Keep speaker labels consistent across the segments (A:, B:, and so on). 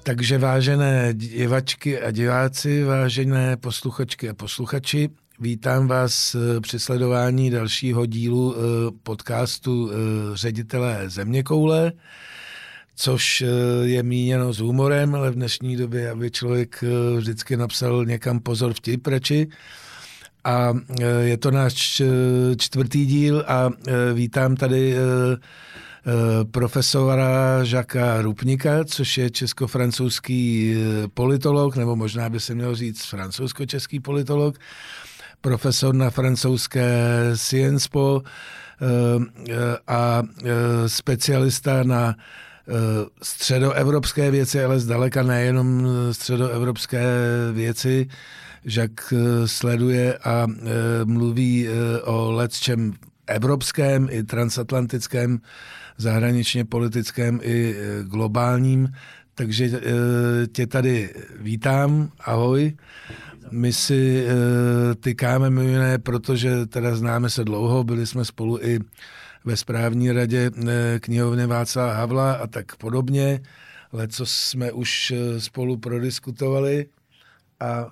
A: Takže vážené divačky a diváci, vážené posluchačky a posluchači, vítám vás při sledování dalšího dílu podcastu Ředitelé zeměkoule, což je míněno s humorem, ale v dnešní době, aby člověk vždycky napsal někam pozor vtip radši. A je to náš 4. díl a vítám tady profesora Žaka Rupnika, což je česko-francouzský politolog, nebo možná by se měl říct francouzsko-český politolog, profesor na francouzské Sciences Po a specialista na středoevropské věci, ale zdaleka nejenom středoevropské věci. Žak sleduje a mluví o lecčem evropském i transatlantickém, zahraničně politickém i globálním. Takže tě tady vítám, ahoj. My si tykáme mimo jiné, protože teda známe se dlouho, byli jsme spolu i ve správní radě knihovny Václava Havla a tak podobně. Leco jsme už spolu prodiskutovali a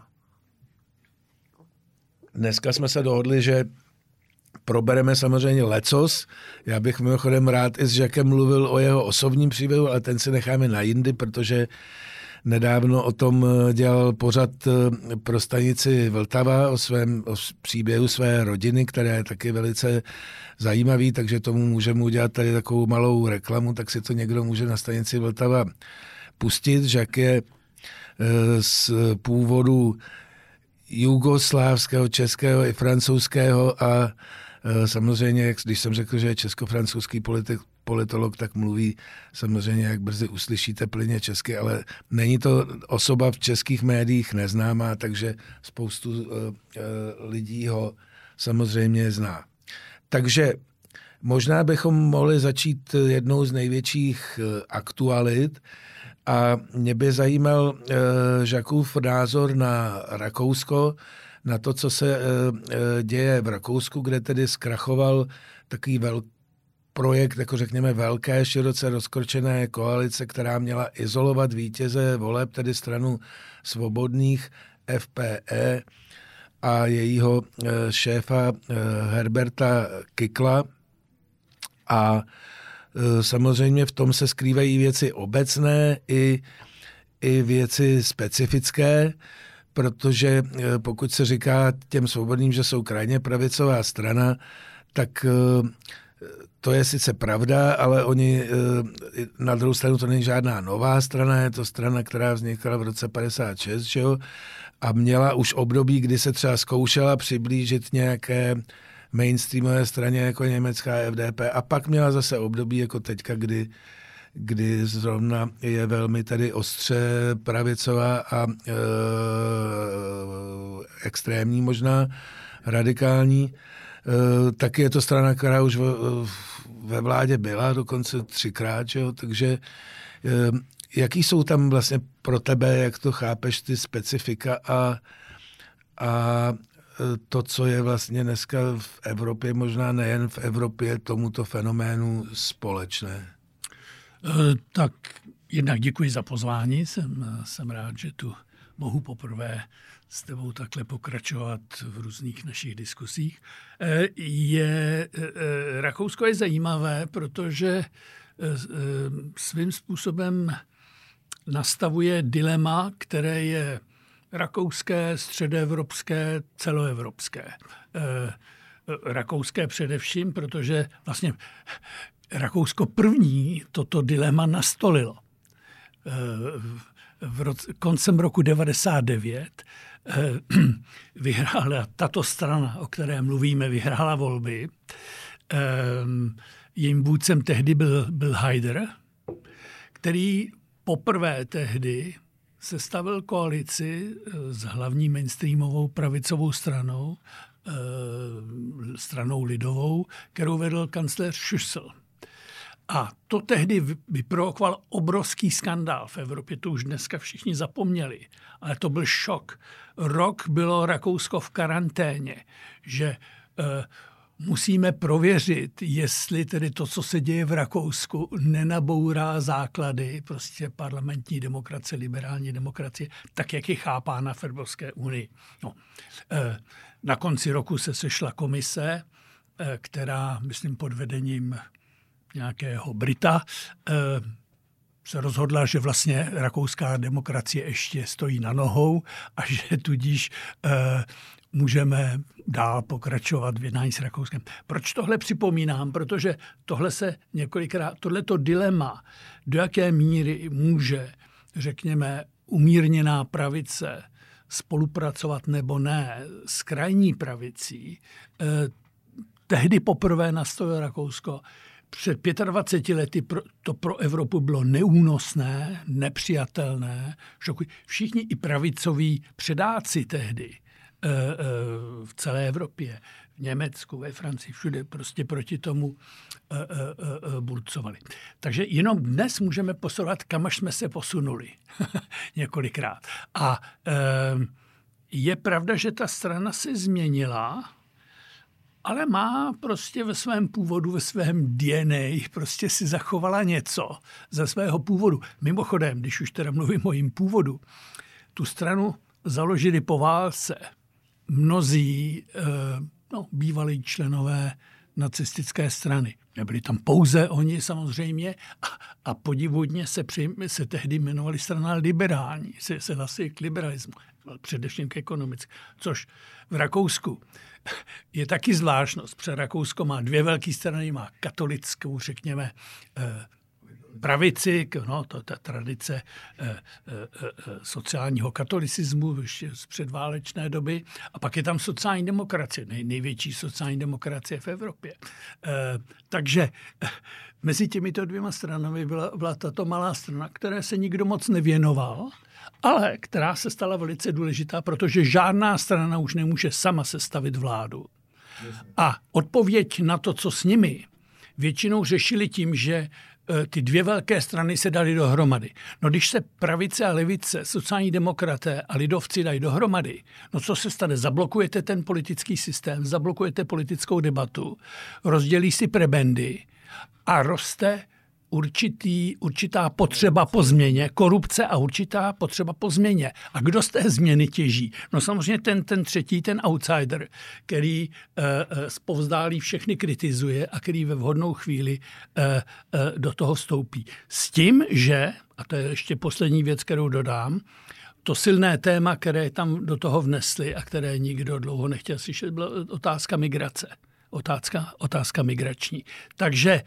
A: dneska jsme se dohodli, že probereme samozřejmě lecos. Já bych mimochodem rád i s Žakem mluvil o jeho osobním příběhu, ale ten si necháme na jindy, protože nedávno o tom dělal pořad pro stanici Vltava o příběhu své rodiny, která je taky velice zajímavý, takže tomu můžeme udělat tady takovou malou reklamu, tak si to někdo může na stanici Vltava pustit. Žak je z původu jugoslávského, českého i francouzského a samozřejmě, když jsem řekl, že je česko-francouzský politolog, tak mluví samozřejmě, jak brzy uslyšíte, plyně česky, ale není to osoba v českých médiích neznámá, takže spoustu lidí ho samozřejmě zná. Takže možná bychom mohli začít jednou z největších aktualit a mě by zajímal Žakův názor na Rakousko, na to, co se děje v Rakousku, kde tedy zkrachoval takový projekt, jako řekněme velké, široce rozkročené koalice, která měla izolovat vítěze voleb, tedy stranu svobodných FPE a jejího šéfa Herberta Kikla. A samozřejmě v tom se skrývají věci obecné i věci specifické, protože pokud se říká těm svobodným, že jsou krajně pravicová strana, tak to je sice pravda, ale oni na druhou stranu to není žádná nová strana, je to strana, která vznikla v roce 56, že jo? A měla už období, kdy se třeba zkoušela přiblížit nějaké mainstreamové straně jako německá FDP a pak měla zase období jako teďka, kdy zrovna je velmi tady ostře pravicová a extrémní možná, radikální. Taky je to strana, která už ve vládě byla, dokonce 3krát, že jo? Takže jaký jsou tam vlastně pro tebe, jak to chápeš, ty specifika a to, co je vlastně dneska v Evropě, možná nejen v Evropě, tomuto fenoménu společné?
B: Tak jednak děkuji za pozvání. Jsem rád, že tu mohu poprvé s tebou takhle pokračovat v různých našich diskusích. Rakousko je zajímavé, protože svým způsobem nastavuje dilema, které je rakouské, středoevropské, celoevropské. Rakouské především, protože vlastně Rakousko první toto dilema nastolilo. Koncem roku 1999 vyhrála tato strana, o které mluvíme, vyhrála volby. Jejím vůdcem tehdy byl Haider, který poprvé tehdy sestavil koalici s hlavní mainstreamovou pravicovou stranou, stranou lidovou, kterou vedl kancléř Schüssel. A to tehdy vyprovokoval obrovský skandál v Evropě, to už dneska všichni zapomněli. Ale to byl šok. Rok bylo Rakousko v karanténě, že musíme prověřit, jestli tedy to, co se děje v Rakousku, nenabourá základy prostě parlamentní demokracie, liberální demokracie, tak, jak je chápána v Evropské unii. No. Na konci roku se sešla komise, která, myslím, pod vedením nějakého Brita, se rozhodla, že vlastně rakouská demokracie ještě stojí na nohou a že tudíž můžeme dál pokračovat v jednání s Rakouskem. Proč tohle připomínám? Protože tohleto dilema, do jaké míry může, řekněme, umírněná pravice spolupracovat nebo ne s krajní pravicí, tehdy poprvé nastalo Rakousko. Před 25 lety to pro Evropu bylo neúnosné, nepřijatelné. Všichni i pravicoví předáci tehdy v celé Evropě, v Německu, ve Francii, všude prostě proti tomu burcovali. Takže jenom dnes můžeme posouvat, kam až jsme se posunuli několikrát. A je pravda, že ta strana se změnila, ale má prostě ve svém původu, ve svém DNA, prostě si zachovala něco ze svého původu. Mimochodem, když už teda mluvím o jejím původu, tu stranu založili po válce mnozí bývalí členové nacistické strany. Nebyli tam pouze oni samozřejmě a podivuhodně se tehdy jmenovali strana liberální, se hlasili k liberalismu, především k ekonomice, což v Rakousku je taky zvláštnost, protože Rakousko má dvě velké strany, má katolickou, řekněme, pravici, ta tradice sociálního katolicismu z předválečné doby. A pak je tam sociální demokracie, největší sociální demokracie v Evropě. Takže mezi těmito dvěma stranami byla tato malá strana, které se nikdo moc nevěnoval, ale která se stala velice důležitá, protože žádná strana už nemůže sama sestavit vládu. A odpověď na to, co s nimi, většinou řešili tím, že ty dvě velké strany se daly dohromady. No když se pravice a levice, sociální demokraté a lidovci dají dohromady, no co se stane? Zablokujete ten politický systém, zablokujete politickou debatu, rozdělí si prebendy a roste určitá potřeba po změně, korupce a určitá potřeba po změně. A kdo z té změny těží? No samozřejmě ten třetí, ten outsider, který zpovzdálí všechny kritizuje a který ve vhodnou chvíli do toho vstoupí. S tím, že, a to je ještě poslední věc, kterou dodám, to silné téma, které tam do toho vnesli a které nikdo dlouho nechtěl slyšet, byla otázka migrace. Otázka migrační. Takže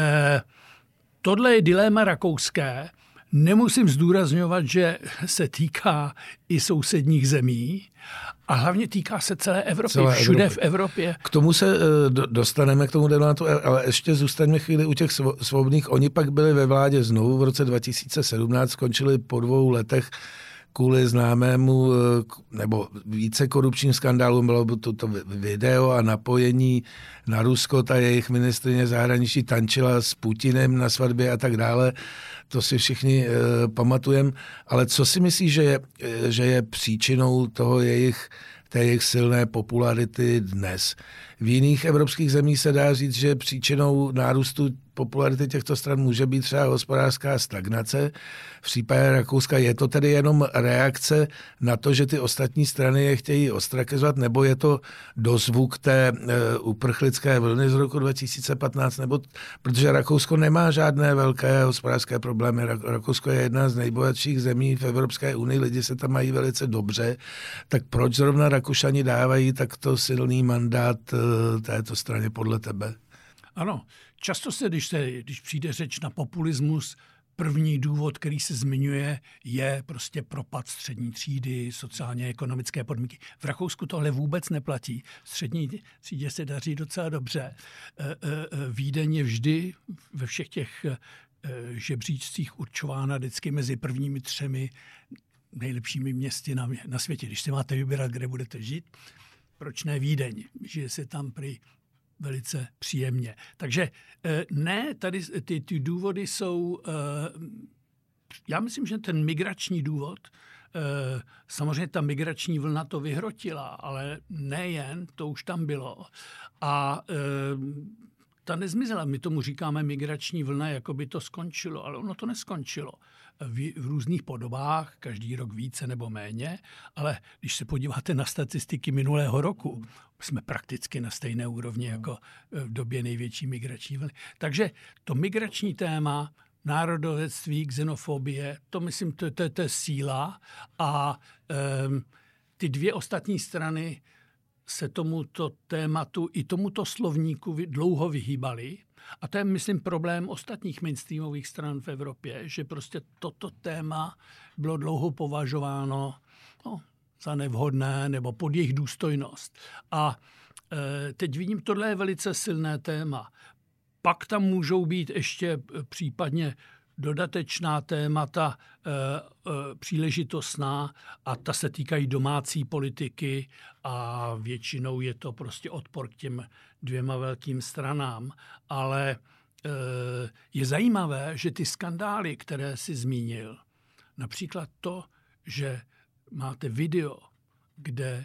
B: tohle je dilema rakouské. Nemusím zdůrazňovat, že se týká i sousedních zemí a hlavně týká se celé Evropy, všude v Evropě.
A: K tomu se dostaneme, k tomu debatu, ale ještě zůstaňme chvíli u těch svobodných. Oni pak byli ve vládě znovu v roce 2017, skončili po 2 letech kvůli známému nebo více korupčním skandálům. Bylo by toto video a napojení na Rusko, ta jejich ministryně zahraničí tančila s Putinem na svatbě a tak dále. To si všichni pamatujeme. Ale co si myslíš, že je příčinou té jejich silné popularity dnes? V jiných evropských zemích se dá říct, že příčinou nárůstu popularity těchto stran může být třeba hospodářská stagnace. V případě Rakouska je to tedy jenom reakce na to, že ty ostatní strany je chtějí ostrakizovat, nebo je to dozvuk té uprchlické vlny z roku 2015, nebo protože Rakousko nemá žádné velké hospodářské problémy. Rakousko je jedna z nejbohatších zemí v Evropské unii, lidi se tam mají velice dobře, tak proč zrovna Rakušani dávají takto silný mandát této straně podle tebe?
B: Ano, často když přijde řeč na populismus, první důvod, který se zmiňuje, je prostě propad střední třídy, sociálně-ekonomické podmínky. V Rakousku tohle vůbec neplatí. Střední třídě se daří docela dobře. Vídeň je vždy ve všech těch žebříčcích určována vždycky mezi prvními 3 nejlepšími městy na světě. Když si máte vybírat, kde budete žít, proč ne Vídeň? Žije se tam prý velice příjemně. Takže ne, tady ty důvody jsou já myslím, že ten migrační důvod, samozřejmě ta migrační vlna to vyhrotila, ale nejen, to už tam bylo. A ta nezmizela. My tomu říkáme migrační vlna, jako by to skončilo, ale ono to neskončilo. V různých podobách, každý rok více nebo méně, ale když se podíváte na statistiky minulého roku, jsme prakticky na stejné úrovni jako v době největší migrační vlny. Takže to migrační téma, národovectví, xenofobie, to myslím, to je síla a ty dvě ostatní strany se tomuto tématu i tomuto slovníku dlouho vyhýbaly. A to je, myslím, problém ostatních mainstreamových stran v Evropě, že prostě toto téma bylo dlouho považováno za nevhodné nebo pod jejich důstojnost. A teď vidím, tohle je velice silné téma. Pak tam můžou být ještě případně dodatečná témata příležitostná a ta se týkají domácí politiky a většinou je to prostě odpor k těm dvěma velkým stranám. Ale je zajímavé, že ty skandály, které si zmínil, například to, že máte video, kde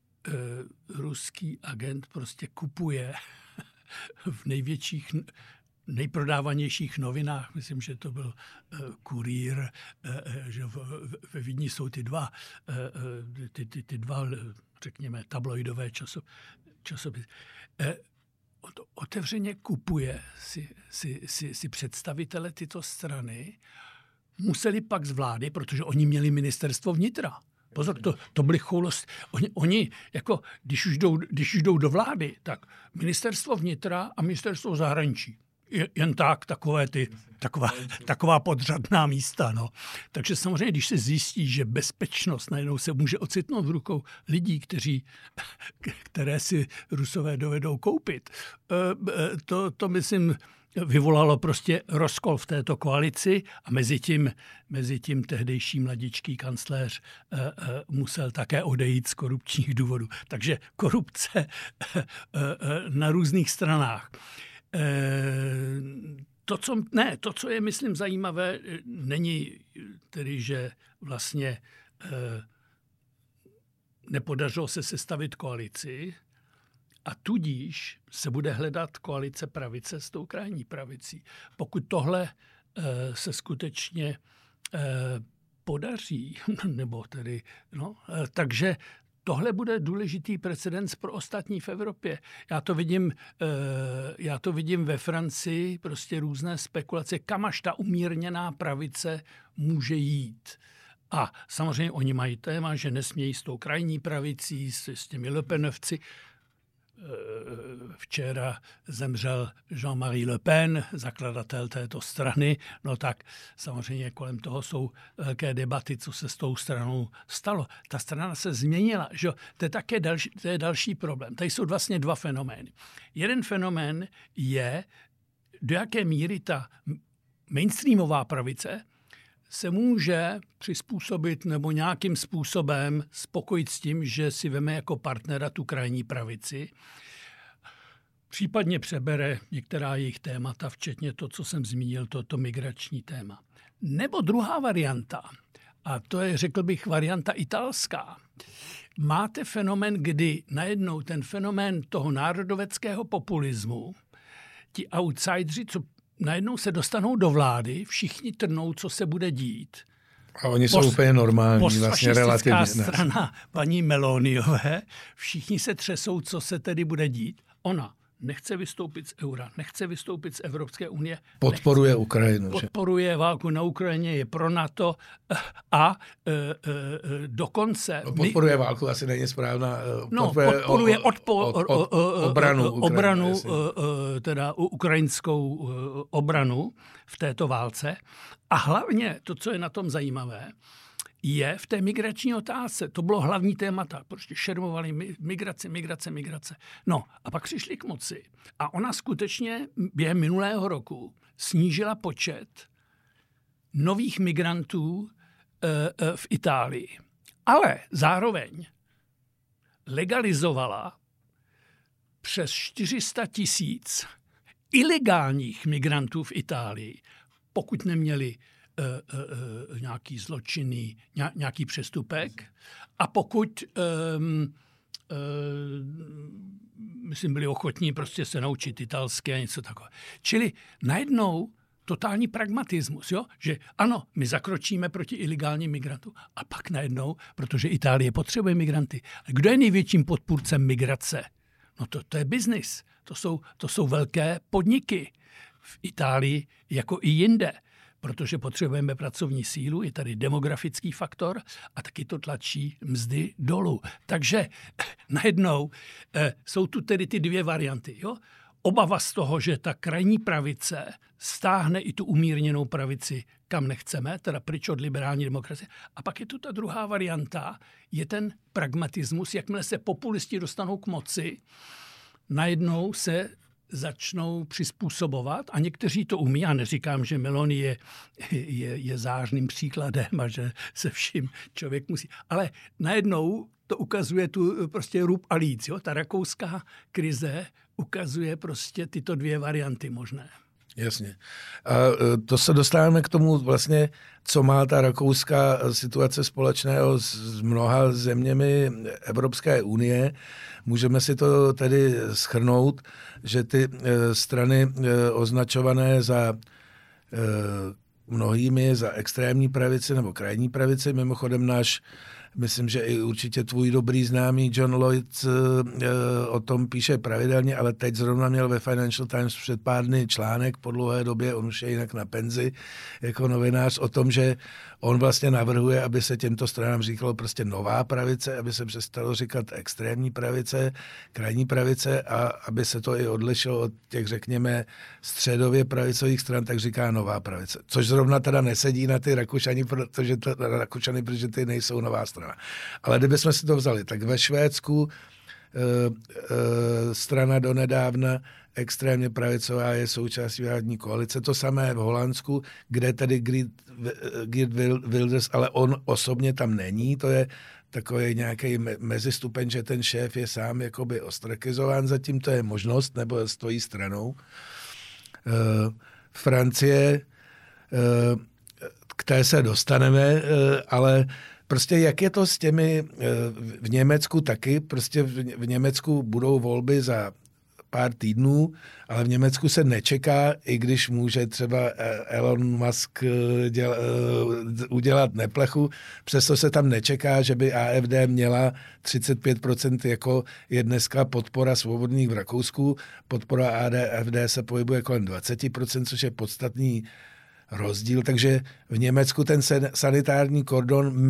B: ruský agent prostě kupuje v nejprodávanějších novinách, myslím, že to byl Kurýr, že ve Vídni jsou ty dva, řekněme, tabloidové časopisy. Otevřeně kupuje si představitele tyto strany, museli pak z vlády, protože oni měli ministerstvo vnitra. Pozor, to byly choulosti. Oni jako, když už jdou do vlády, tak ministerstvo vnitra a ministerstvo zahraničí. Jen taková podřadná místa. No. Takže samozřejmě, když se zjistí, že bezpečnost najednou se může ocitnout v rukou lidí, které si Rusové dovedou koupit, to myslím, vyvolalo prostě rozkol v této koalici a mezi tím tehdejší mladičký kancléř musel také odejít z korupčních důvodů. Takže korupce na různých stranách. To, co je, myslím, zajímavé, není tedy, že vlastně nepodařilo se sestavit koalici a tudíž se bude hledat koalice pravice s tou krajní pravicí. Pokud tohle se skutečně podaří, nebo tedy, takže tohle bude důležitý precedens pro ostatní v Evropě. Já to vidím ve Francii, prostě různé spekulace, kam až ta umírněná pravice může jít. A samozřejmě oni mají téma, že nesmějí s tou krajní pravicí, s těmi Le Penovci. Včera zemřel Jean-Marie Le Pen, zakladatel této strany, no tak samozřejmě kolem toho jsou velké debaty, co se s tou stranou stalo. Ta strana se změnila, že? To je další problém. Tady jsou vlastně dva fenomény. Jeden fenomén je, do jaké míry ta mainstreamová pravice se může přizpůsobit nebo nějakým způsobem spokojit s tím, že si veme jako partnera tu krajní pravici, případně přebere některá jejich témata, včetně to, co jsem zmínil, to migrační téma. Nebo druhá varianta, a to je, řekl bych, varianta italská. Máte fenomén, kdy najednou ten fenomén toho národoveckého populismu, ti outsideri, co najednou se dostanou do vlády, všichni trnou, co se bude dít.
A: A oni jsou úplně normální, vlastně relativně.
B: Strana paní Meloniové, všichni se třesou, co se tedy bude dít. Ona nechce vystoupit z eura, nechce vystoupit z Evropské unie.
A: Podporuje Ukrajinu.
B: Podporuje válku na Ukrajině, je pro NATO a dokonce...
A: Podporuje válku, asi není správná.
B: Podporuje
A: obranu
B: teda ukrajinskou obranu v této válce. A hlavně to, co je na tom zajímavé, je v té migrační otázce. To bylo hlavní témata. Prostě šermovali migrace. No a pak přišli k moci. A ona skutečně během minulého roku snížila počet nových migrantů v Itálii. Ale zároveň legalizovala přes 400 000 ilegálních migrantů v Itálii, pokud neměli nějaký zločinný, nějaký přestupek a pokud myslím, byli ochotní prostě se naučit italsky a něco takového. Čili najednou totální pragmatismus, jo? Že ano, my zakročíme proti ilegálním migrantům a pak najednou, protože Itálie potřebuje migranty. Kdo je největším podpůrcem migrace? No to je biznis. To jsou velké podniky v Itálii jako i jinde, protože potřebujeme pracovní sílu, je tady demografický faktor a taky to tlačí mzdy dolů. Takže najednou jsou tu tedy ty dvě varianty. Jo? Obava z toho, že ta krajní pravice stáhne i tu umírněnou pravici, kam nechceme, teda pryč od liberální demokracie. A pak je tu ta druhá varianta, je ten pragmatismus, jakmile se populisti dostanou k moci, najednou se začnou přizpůsobovat a někteří to umí. Já neříkám, že Meloni je zářným příkladem a že se vším člověk musí. Ale najednou to ukazuje tu prostě rub a líc. Jo? Ta rakouská krize ukazuje prostě tyto dvě varianty možné.
A: Jasně. A to se dostáváme k tomu vlastně, co má ta rakouská situace společného s mnoha zeměmi Evropské unie. Můžeme si to tedy shrnout, že ty strany označované za mnohými za extrémní pravici nebo krajní pravici, mimochodem myslím, že i určitě tvůj dobrý známý John Lloyd o tom píše pravidelně, ale teď zrovna měl ve Financial Times před pár dny článek po dlouhé době, on už je jinak na penzi jako novinář, o tom, že on vlastně navrhuje, aby se těmto stranám říkalo prostě nová pravice, aby se přestalo říkat extrémní pravice, krajní pravice a aby se to i odlišilo od těch, řekněme, středově pravicových stran, tak říká nová pravice. Což zrovna teda nesedí na ty Rakušany, protože ty nejsou nová strana. Ale kdybychom si to vzali, tak ve Švédsku strana donedávna extrémně pravicová je součástí vládní koalice. To samé v Holandsku, kde tedy Geert Wilders, ale on osobně tam není. To je takový nějaký mezistupeň, že ten šéf je sám jakoby ostrakizován. Zatím to je možnost, nebo stojí stranou. Francie, k té se dostaneme, ale prostě jak je to s těmi v Německu taky, prostě v Německu budou volby za pár týdnů, ale v Německu se nečeká, i když může třeba Elon Musk udělat neplechu, přesto se tam nečeká, že by AfD měla 35%, jako je dneska podpora svobodných v Rakousku. Podpora AfD se pohybuje kolem 20%, což je podstatný rozdíl, takže v Německu ten sanitární kordon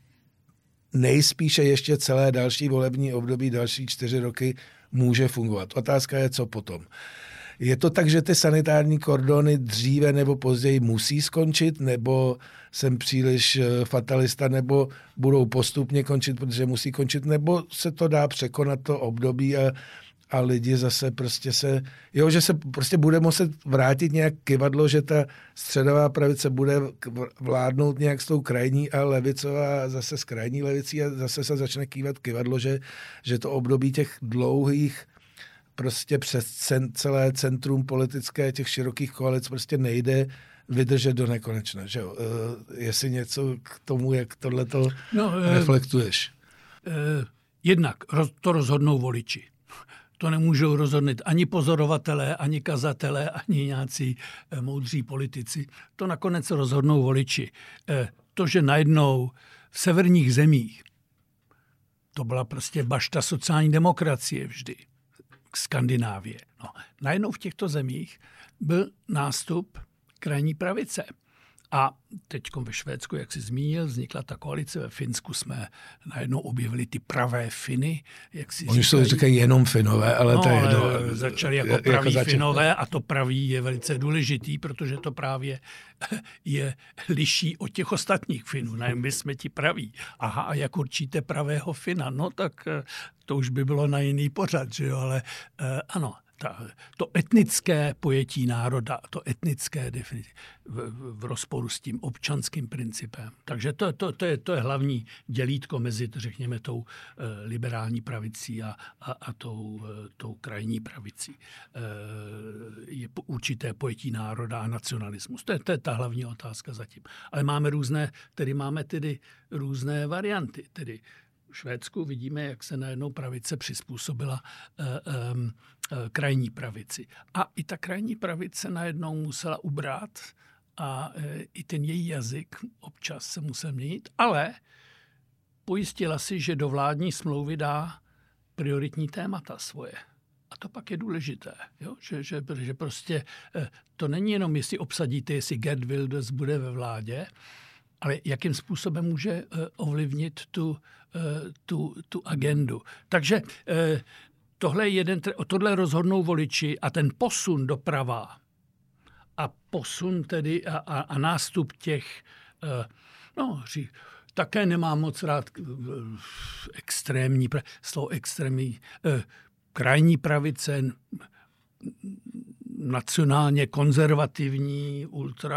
A: nejspíše ještě celé další volební období, další 4 roky může fungovat. Otázka je, co potom. Je to tak, že ty sanitární kordony dříve nebo později musí skončit, nebo jsem příliš fatalista, nebo budou postupně končit, protože musí končit, nebo se to dá překonat to období a lidi zase prostě že se prostě bude muset vrátit nějak kyvadlo, že ta středová pravice bude vládnout nějak s tou krajní a levicová zase s krajní levicí a zase se začne kývat kyvadlo, že to období těch dlouhých prostě přes celé centrum politické těch širokých koalic prostě nejde vydržet do nekonečna. Že jo? Jestli něco k tomu, jak tohleto reflektuješ.
B: Jednak to rozhodnou voliči. To nemůžou rozhodnout ani pozorovatelé, ani kazatelé, ani nějací moudří politici. To nakonec rozhodnou voliči. To, že najednou v severních zemích, to byla prostě bašta sociální demokracie vždy, Skandinávie. No, najednou v těchto zemích byl nástup krajní pravice. A teď ve Švédsku, jak jsi zmínil, vznikla ta koalice. Ve Finsku jsme najednou objevili ty pravé Finy.
A: Oni se říkají jenom Finové, ale to je jedno.
B: Začali jako praví Finové a to praví je velice důležitý, protože to právě je liší od těch ostatních Finů. Ne, my jsme ti praví. Aha, a jak určíte pravého Fina? No tak to už by bylo na jiný pořad, že jo? Ale ano, to etnické pojetí národa, to etnické definice v rozporu s tím občanským principem. Takže to je hlavní dělítko mezi, řekněme, tou liberální pravicí a tou krajní pravicí. Je určité pojetí národa a nacionalismus. To je ta hlavní otázka zatím. Ale máme různé varianty. Tedy v Švédsku vidíme, jak se najednou pravice přizpůsobila krajní pravici. A i ta krajní pravice najednou musela ubrat a i ten její jazyk občas se musel měnit, ale pojistila si, že do vládní smlouvy dá prioritní témata svoje. A to pak je důležité, jo? Že prostě to není jenom, jestli obsadíte, jestli Geert Wilders bude ve vládě, ale jakým způsobem může ovlivnit tu agendu. Takže tohle rozhodnou voliči a ten posun doprava a posun tedy a nástup těch, také nemám moc rád extrémní krajní pravice, nacionálně konzervativní,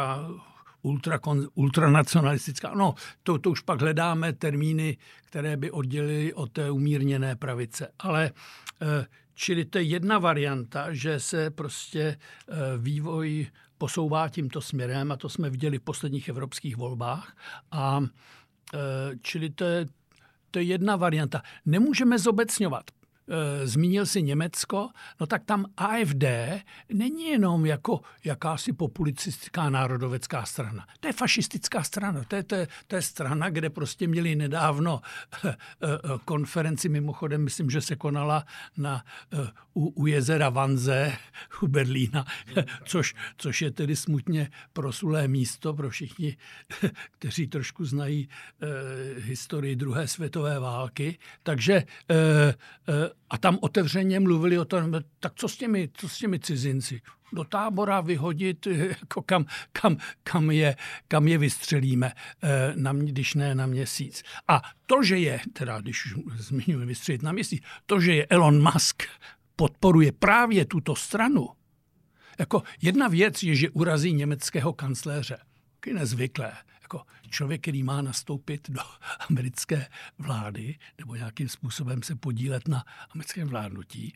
B: ultranacionalistická. No, to už pak hledáme termíny, které by oddělily od té umírněné pravice. Ale čili to je jedna varianta, že se prostě vývoj posouvá tímto směrem a to jsme viděli v posledních evropských volbách. A čili to je jedna varianta. Nemůžeme zobecňovat. Zmínil si Německo, no tak tam AfD není jenom jako jakási populistická národovecká strana. To je fašistická strana. To je strana, kde prostě měli nedávno konferenci, mimochodem myslím, že se konala u jezera Vanze u Berlína, což je tedy smutně proslulé místo pro všichni, kteří trošku znají historii druhé světové války. Takže a tam otevřeně mluvili o tom, tak co s těmi cizinci? Do tábora vyhodit, jako kam je vystřelíme, když ne na měsíc. A to, že je, teda když zmiňujeme vystřelit na měsíc, to, že je Elon Musk podporuje právě tuto stranu, jako jedna věc je, že urazí německého kancléře. To je nezvyklé. Jako člověk, který má nastoupit do americké vlády nebo nějakým způsobem se podílet na americkém vládnutí,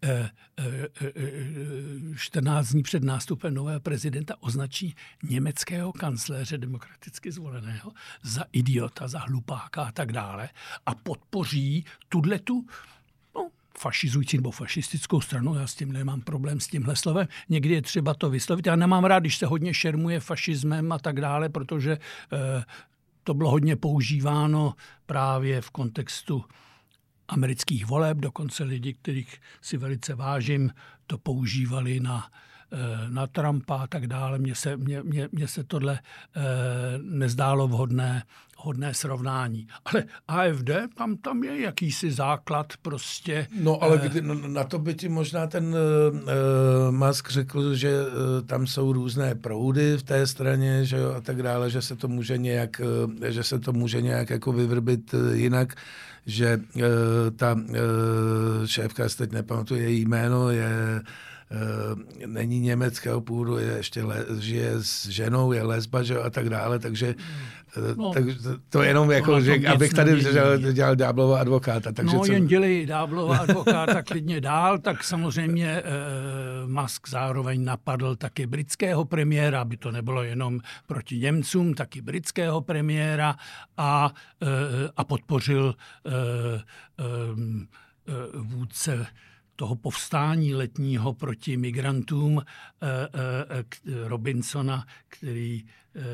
B: 14 dní před nástupem nového prezidenta označí německého kancléře demokraticky zvoleného za idiota, za hlupáka a tak dále a podpoří tu fašizující nebo fašistickou stranu, já s tím nemám problém s tímhle slovem. Někdy je třeba to vyslovit. Já nemám rád, když se hodně šermuje fašismem a tak dále, protože to bylo hodně používáno právě v kontextu amerických voleb. Dokonce lidi, kterých si velice vážím, to používali na Trumpa a tak dále. Mně se tohle nezdálo vhodné srovnání. Ale AfD, tam je jakýsi základ prostě.
A: No ale na to by ti možná ten Musk řekl, že tam jsou různé proudy v té straně, že jo, a tak dále, že se to může nějak jako vyvrbit jinak, že ta šéfka, teď nepamatuji její jméno, není německého původu, žije s ženou, je lesba, že, a tak dále, takže to jenom jako, že abych tady dělal ďáblova advokáta. Takže
B: jen dělej ďáblova advokáta klidně dál, tak samozřejmě Musk zároveň napadl taky britského premiéra, aby to nebylo jenom proti Němcům, taky britského premiéra a podpořil vůdce toho povstání letního proti migrantům Robinsona, který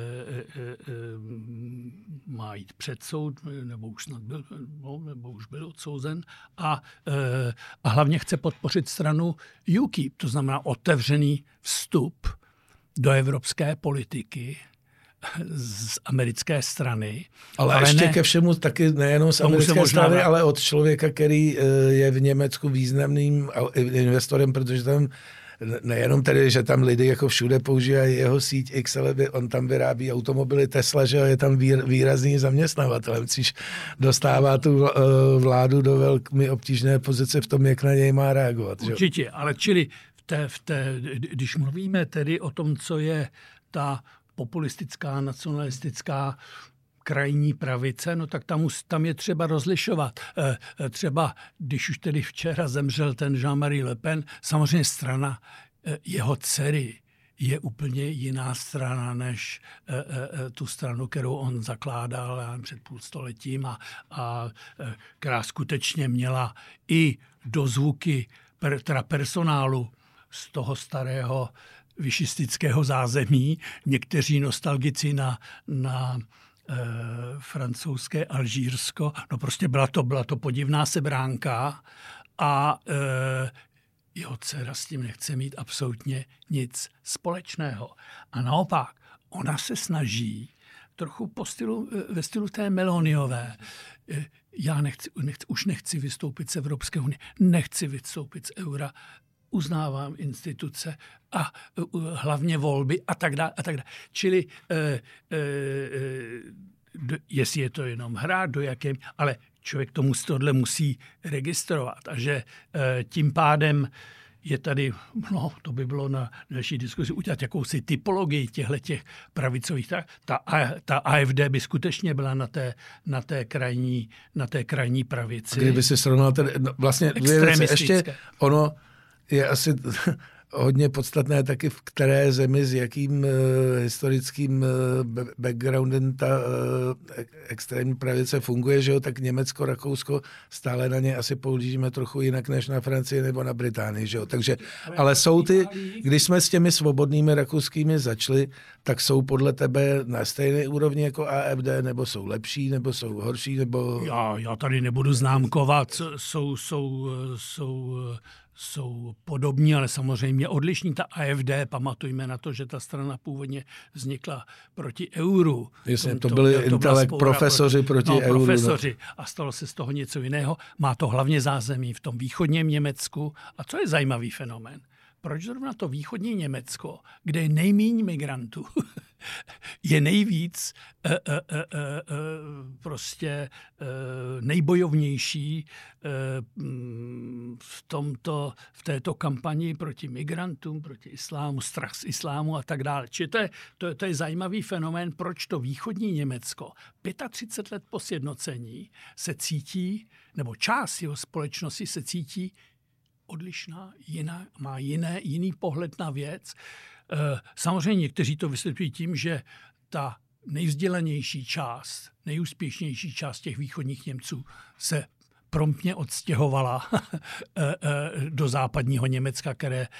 B: má jít před soud, nebo už snad byl, nebo už byl odsouzen, a hlavně chce podpořit stranu UKIP, to znamená otevřený vstup do evropské politiky z americké strany.
A: Ale ještě ke všemu taky nejenom z americké strany, ale od člověka, který je v Německu významným investorem, protože tam nejenom tedy, že tam lidi jako všude používají jeho síť X, ale on tam vyrábí automobily Tesla, že je tam výrazný zaměstnavatel, což dostává tu vládu do velmi obtížné pozice v tom, jak na něj má reagovat.
B: Určitě, že? Ale čili když mluvíme tedy o tom, co je ta populistická, nacionalistická krajní pravice, no tak tam je třeba rozlišovat. Třeba, když už tedy včera zemřel ten Jean-Marie Le Pen, samozřejmě strana jeho dcery je úplně jiná strana, než tu stranu, kterou on zakládal před půlstoletím a která skutečně měla i dozvuky personálu z toho starého višistického zázemí. Někteří nostalgici na francouzské Alžírsko. No prostě byla to podivná sebránka a jeho dcera s tím nechce mít absolutně nic společného. A naopak, ona se snaží trochu ve stylu té Meloniové. Já už nechci vystoupit z Evropské unie, nechci vystoupit z eura, uznávám instituce a hlavně volby a tak dále. Čili jestli je to jenom hra, do jakém, ale člověk tohle musí registrovat a že tím pádem je tady, no to by bylo na další diskuzi, udělat jakousi typologii těch pravicových. Ta AfD by skutečně byla na té krajní pravici.
A: Kdyby si srovnal vlastně dvě věci. Ještě ono je asi hodně podstatné taky, v které zemi, s jakým historickým backgroundem ta extrémní pravice funguje, že jo, tak Německo, Rakousko, stále na ně asi pohlížíme trochu jinak než na Francii nebo na Británii, že jo. Takže, ale jsou když jsme s těmi svobodnými rakouskými začali, tak jsou podle tebe na stejné úrovni jako AfD, nebo jsou lepší, nebo jsou horší, nebo...
B: Já tady nebudu známkovat, jsou podobní, ale samozřejmě odlišní. Ta AfD, pamatujme na to, že ta strana původně vznikla proti euru.
A: Jasně, to byli profesoři proti euru.
B: Profesoři. A stalo se z toho něco jiného. Má to hlavně zázemí v tom východním Německu. A co je zajímavý fenomén? Proč zrovna to východní Německo, kde je nejméně migrantů, je nejvíc nejbojovnější v této kampani proti migrantům, proti islámu, strach z islámu a tak dále. Čili to je zajímavý fenomén, proč to východní Německo 35 let po sjednocení se cítí, nebo část jeho společnosti se cítí odlišná, jiná, má jiný pohled na věc. Samozřejmě někteří to vysvětlují tím, že ta nejvzdělanější část, nejúspěšnější část těch východních Němců se promptně odstěhovala do západního Německa,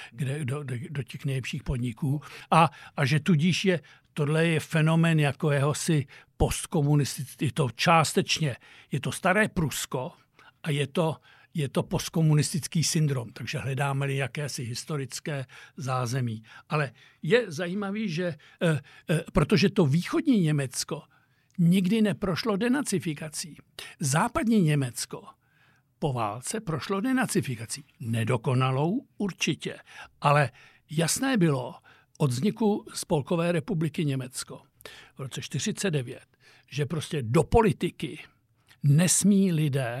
B: do těch nejlepších podniků a že tudíž tohle je fenomén jako jakéhosi postkomunistický, je to částečně, je to staré Prusko a je to postkomunistický syndrom, takže hledáme-li jakési historické zázemí. Ale je zajímavý, že protože to východní Německo nikdy neprošlo denacifikací. Západní Německo po válce prošlo denacifikací. Nedokonalou určitě, ale jasné bylo od vzniku Spolkové republiky Německo v roce 1949, že prostě do politiky nesmí lidé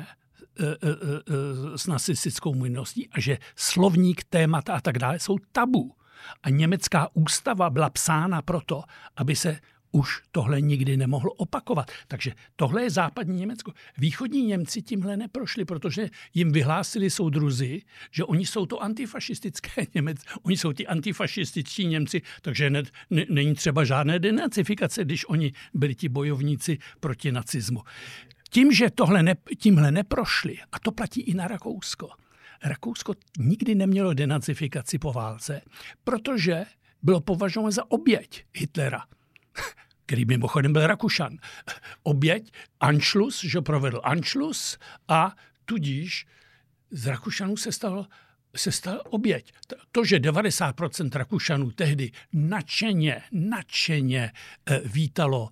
B: s nacistickou minulostí a že slovník, témata a tak dále jsou tabu. A německá ústava byla psána proto, aby se už tohle nikdy nemohlo opakovat. Takže tohle je západní Německo. Východní Němci tímhle neprošli, protože jim vyhlásili soudruzi, že oni jsou to antifašistické Němci, oni jsou ti antifašističtí Němci, takže není třeba žádné denacifikace, když oni byli ti bojovníci proti nacismu. Tím, že tímhle neprošli, a to platí i na Rakousko. Rakousko nikdy nemělo denacifikaci po válce, protože bylo považováno za oběť Hitlera, který mimochodem byl Rakušan. Oběť, Anschluss, že provedl Anschluss a tudíž z Rakušanů se stalo se stal oběť. To, že 90% Rakušanů tehdy nadšeně vítalo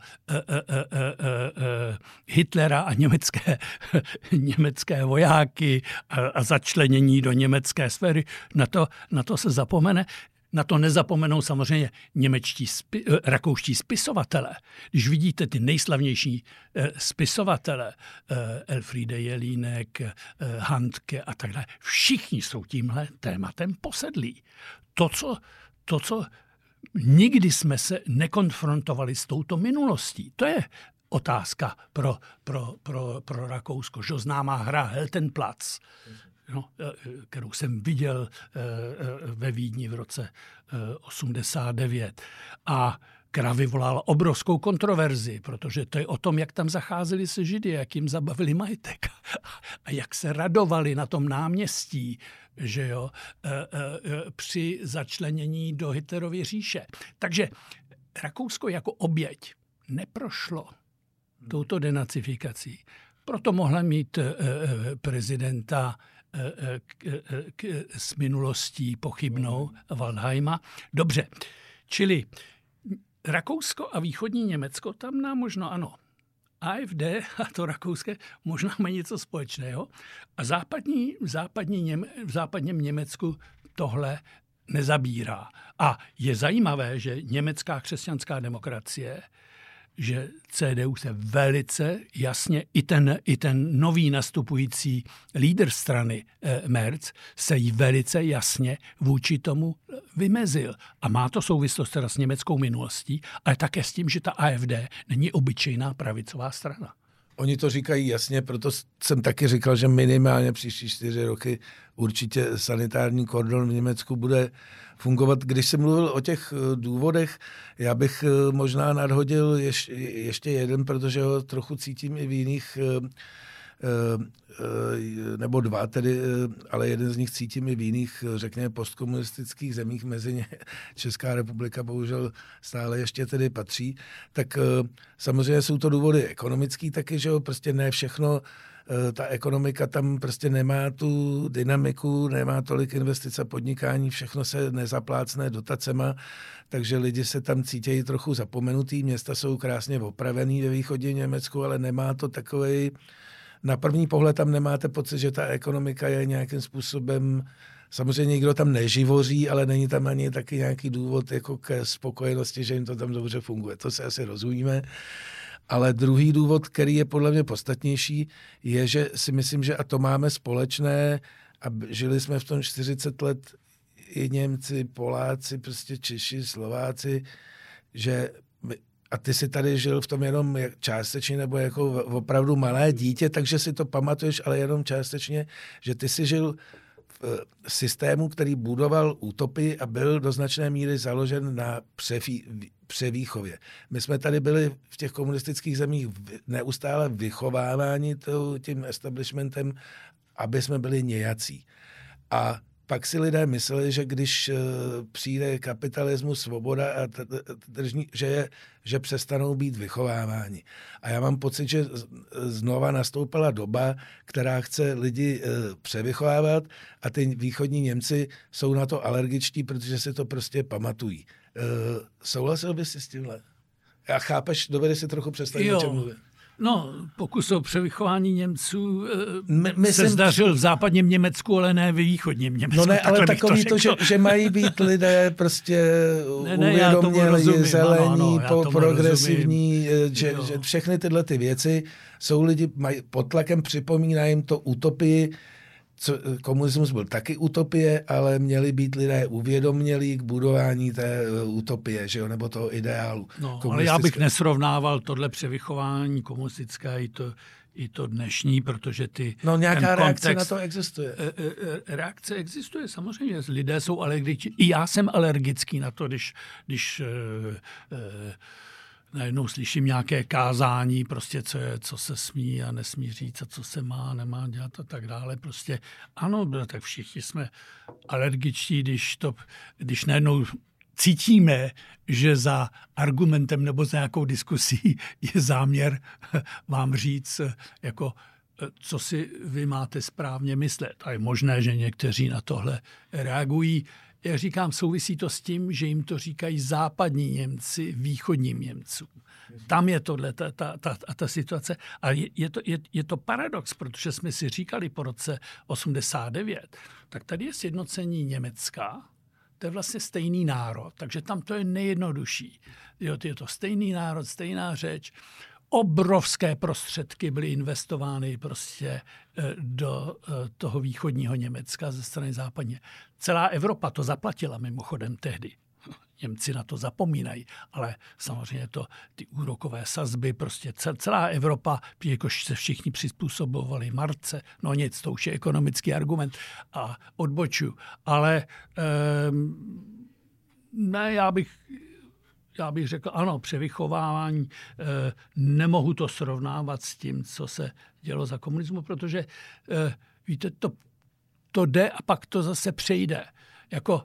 B: Hitlera a německé vojáky a začlenění do německé sféry, na to se zapomene. Na to nezapomenou samozřejmě rakouští spisovatelé. Když vidíte ty nejslavnější spisovatele, Elfriede Jelínek, Handke a tak dále, všichni jsou tímhle tématem posedlí. To, co nikdy jsme se nekonfrontovali s touto minulostí, to je otázka pro Rakousko. Že známá hra Heldenplatz, kterou jsem viděl ve Vídni v roce 89 a která vyvolala obrovskou kontroverzi, protože to je o tom, jak tam zacházeli se Židy, jak jim zabavili majetek a jak se radovali na tom náměstí, že jo, při začlenění do Hitlerovy říše. Takže Rakousko jako oběť neprošlo touto denacifikací. Proto mohla mít prezidenta s minulostí pochybnou Waldheima. Dobře, čili Rakousko a východní Německo, tam nám možno ano. AfD a to rakouské možná mají něco společného. A v západním Německu tohle nezabírá. A je zajímavé, že německá křesťanská demokracie, že CDU se velice jasně, i ten nový nastupující lídr strany Merz se jí velice jasně vůči tomu vymezil. A má to souvislost teda s německou minulostí, ale také s tím, že ta AfD není obyčejná pravicová strana.
A: Oni to říkají jasně, proto jsem taky říkal, že minimálně příští 4 roky určitě sanitární kordon v Německu bude fungovat. Když jsem mluvil o těch důvodech, já bych možná nadhodil ještě jeden, protože ho trochu cítím i v jiných, nebo 2 tedy, ale jeden z nich cítím i v jiných, řekněme, postkomunistických zemích, mezi ně Česká republika bohužel stále ještě tedy patří, tak samozřejmě jsou to důvody ekonomický taky, že jo, prostě ne všechno, ta ekonomika tam prostě nemá tu dynamiku, nemá tolik investic a podnikání, všechno se nezaplácne dotacema, takže lidi se tam cítějí trochu zapomenutý, města jsou krásně opravený ve východě Německu, ale nemá to takovej, na první pohled tam nemáte pocit, že ta ekonomika je nějakým způsobem, samozřejmě nikdo tam neživoří, ale není tam ani taky nějaký důvod jako ke spokojenosti, že jim to tam dobře funguje. To se asi rozumíme. Ale druhý důvod, který je podle mě podstatnější, je, že si myslím, že a to máme společné a žili jsme v tom 40 let i Němci, Poláci, prostě Češi, Slováci, že a ty si tady žil v tom jenom částečně nebo jako opravdu malé dítě, takže si to pamatuješ, ale jenom částečně, že ty si žil v systému, který budoval utopii a byl do značné míry založen na převýchově. My jsme tady byli v těch komunistických zemích neustále vychováváni tím establishmentem, aby jsme byli nějací. A pak si lidé mysleli, že když přijde kapitalismus, svoboda a tržní, že přestanou být vychováváni. A já mám pocit, že znova nastoupila doba, která chce lidi převychovávat a ty východní Němci jsou na to alergičtí, protože si to prostě pamatují. Souhlasil bys si s tímhle? A chápeš, dovedeš si trochu představit, o čem mluvím?
B: No, pokus o převychování Němců se zdařil v západním Německu, ale ne v východním Německu.
A: No ne, ale takový to, že mají být lidé prostě uvědomělí, zelení, progresivní, že všechny tyhle ty věci jsou lidi, pod tlakem připomíná jim to utopii. Komunismus byl taky utopie, ale měli být lidé uvědomělí k budování té utopie, že jo, nebo toho ideálu.
B: No, ale já bych nesrovnával tohle převychování komunistické i to dnešní, protože
A: No nějaká reakce na to existuje.
B: Reakce existuje, samozřejmě. Lidé jsou alergičtí. I já jsem alergický na to, když najednou slyším nějaké kázání, prostě co se smí a nesmí říct a co se má, nemá dělat a tak dále. Prostě ano, tak všichni jsme alergičtí, když najednou cítíme, že za argumentem nebo za nějakou diskusí je záměr vám říct jako co si vy máte správně myslet. A je možné, že někteří na tohle reagují. Jak říkám, souvisí to s tím, že jim to říkají západní Němci východním Němcům. Tam je tohle, ta situace. A je to paradox, protože jsme si říkali po roce 89, tak tady je sjednocení Německa, to je vlastně stejný národ, takže tam to je nejjednodušší. Je to stejný národ, stejná řeč. Obrovské prostředky byly investovány prostě do toho východního Německa ze strany západní. Celá Evropa to zaplatila mimochodem tehdy. Němci na to zapomínají, ale samozřejmě ty úrokové sazby, prostě celá Evropa, jakož se všichni přizpůsobovali marce, no nic, to už je ekonomický argument a odbočuju. Ale ne, já bych řekl, ano, převychovávání, nemohu to srovnávat s tím, co se dělo za komunismu, protože víte, to jde a pak to zase přejde. Jako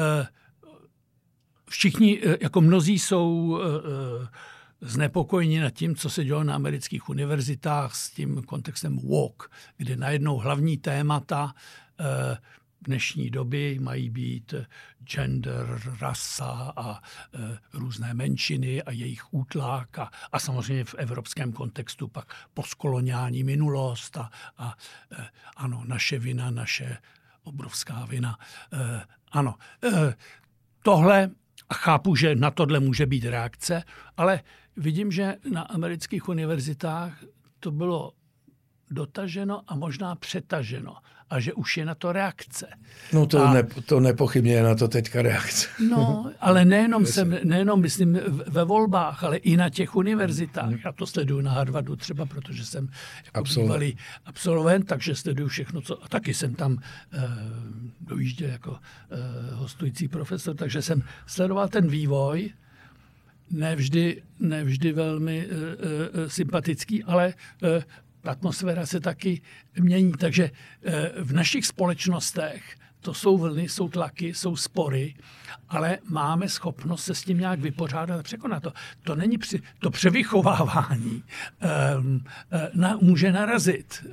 B: všichni, jako mnozí jsou znepokojeni nad tím, co se dělo na amerických univerzitách s tím kontextem woke, kde najednou hlavní témata dnešní doby mají být gender, rasa a různé menšiny a jejich útlak a samozřejmě v evropském kontextu pak postkoloniální minulost a ano, naše vina, naše obrovská vina. Ano, tohle a chápu, že na tohle může být reakce, ale vidím, že na amerických univerzitách to bylo dotaženo a možná přetaženo. A že už je na to reakce.
A: No to nepochybně je na to teďka reakce.
B: No, ale nejenom myslím ve volbách, ale i na těch univerzitách. Já to sleduju na Harvardu třeba, protože jsem jako bývalý absolvent, takže sleduju všechno, a taky jsem tam dojížděl jako hostující profesor, takže jsem sledoval ten vývoj, nevždy velmi sympatický, ale atmosféra se taky mění. Takže v našich společnostech to jsou vlny, jsou tlaky, jsou spory, ale máme schopnost se s tím nějak vypořádat a překonat to. To není to převychovávání může narazit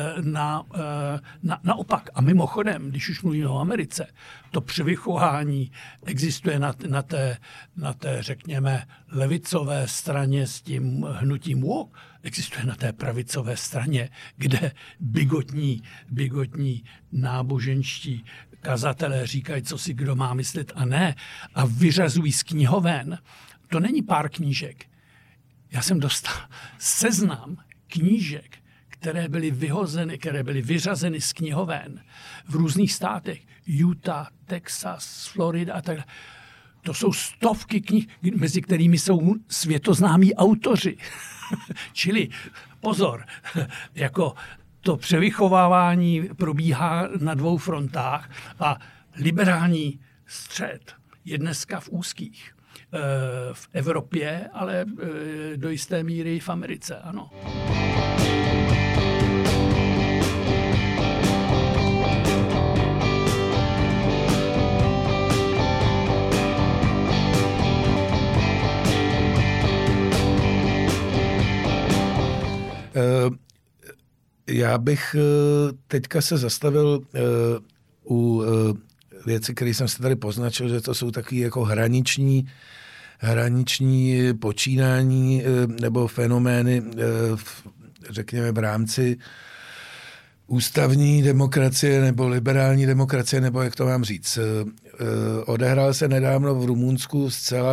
B: naopak. A mimochodem, když už mluvíme o Americe, to převychování existuje na té, řekněme, levicové straně s tím hnutím woke, existuje na té pravicové straně, kde bigotní náboženští kazatelé říkají, co si kdo má myslet a ne, a vyřazují z knihoven. To není pár knížek. Já jsem dostal seznam knížek, které byly vyřazeny z knihoven v různých státech. Utah, Texas, Florida a tak dále. To jsou stovky knih, mezi kterými jsou světoznámí autoři. Čili pozor, jako to převychovávání probíhá na dvou frontách a liberální střed je dneska v úzkých. V Evropě, ale do jisté míry v Americe, ano.
A: Já bych teďka se zastavil u věci, které jsem si tady poznačil, že to jsou takové jako hraniční počínání nebo fenomény, řekněme, v rámci ústavní demokracie nebo liberální demokracie, nebo jak to mám říct. Odehrál se nedávno v Rumunsku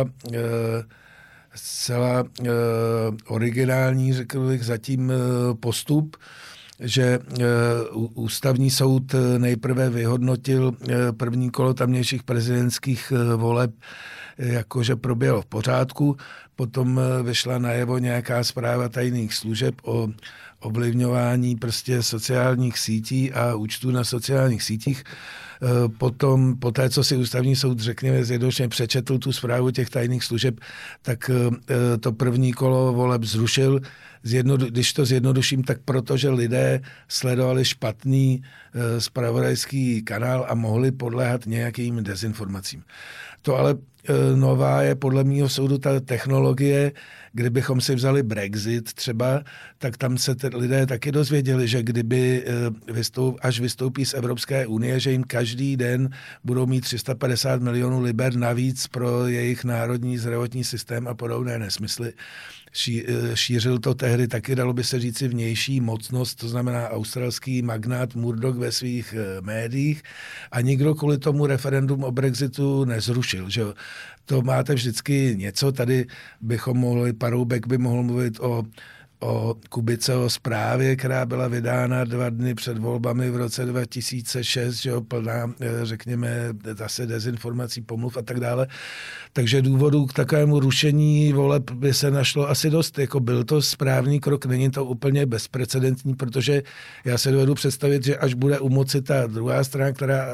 A: zcela originální, řekl bych, zatím postup, že ústavní soud nejprve vyhodnotil první kolo tamnějších prezidentských voleb, jakože proběhlo v pořádku, potom vyšla najevo nějaká zpráva tajných služeb o ovlivňování prostě sociálních sítí a účtů na sociálních sítích. Potom, poté, co si ústavní soud, řekněme, zjednodušeně přečetl tu zprávu těch tajných služeb, tak to první kolo voleb zrušil. Když to zjednoduším, tak protože lidé sledovali špatný zpravodajský kanál a mohli podléhat nějakým dezinformacím. To ale nová je podle mého soudu ta technologie, kdybychom si vzali Brexit třeba, tak tam se lidé taky dozvěděli, že kdyby až vystoupí z Evropské unie, že jim každý den budou mít 350 milionů liber navíc pro jejich národní zdravotní systém a podobné nesmysly. Šířil to tehdy taky, dalo by se říci, vnější mocnost, to znamená australský magnát Murdoch ve svých médiích a nikdo kvůli tomu referendum o Brexitu nezrušil. Že? To máte vždycky něco, tady bychom mohli, Paroubek by mohl mluvit o Kubiceho zprávě, která byla vydána 2 dny před volbami v roce 2006, že jo, plná, řekněme, zase dezinformací, pomluv a tak dále. Takže důvodů k takovému rušení voleb by se našlo asi dost. Jako byl to správný krok, není to úplně bezprecedentní, protože já se dovedu představit, že až bude u moci ta druhá strana,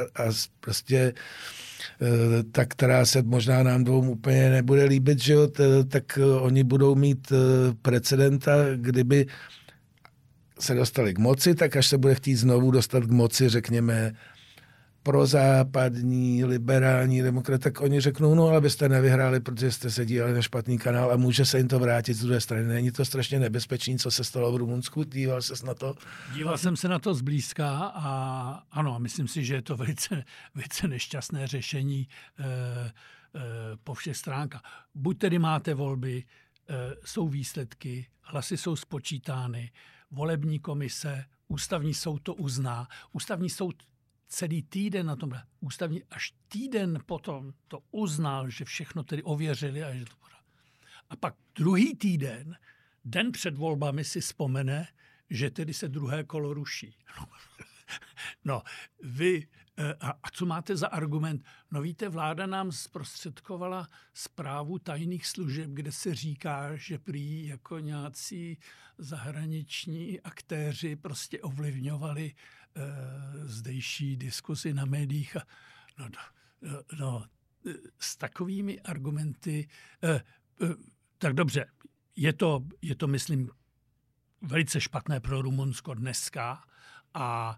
A: která se možná nám dvou úplně nebude líbit, že jo, tak oni budou mít precedenta, kdyby se dostali k moci, tak až se bude chtít znovu dostat k moci, řekněme, prozápadní, liberální demokrat, tak oni řeknou, no ale byste nevyhráli, protože jste se dívali na špatný kanál a může se jim to vrátit z druhé strany. Není to strašně nebezpečný, co se stalo v Rumunsku? Díval ses na to?
B: Díval jsem se na to zblízka a ano, myslím si, že je to velice nešťastné řešení po všech stránkách. Buď tedy máte volby, jsou výsledky, hlasy jsou spočítány, volební komise, ústavní soud to uzná, ústavní soud celý týden na tom, ústavní až týden potom to uznal, že všechno tedy ověřili a že to bude. A pak druhý týden, den před volbami si vzpomene, že tedy se druhé kolo ruší. No, vy, a co máte za argument? No víte, vláda nám zprostředkovala zprávu tajných služeb, kde se říká, že prý jako nějací zahraniční aktéři prostě ovlivňovali zdejší diskuzi na médiích. S takovými argumenty, tak dobře, je to, myslím, velice špatné pro Rumunsko dneska a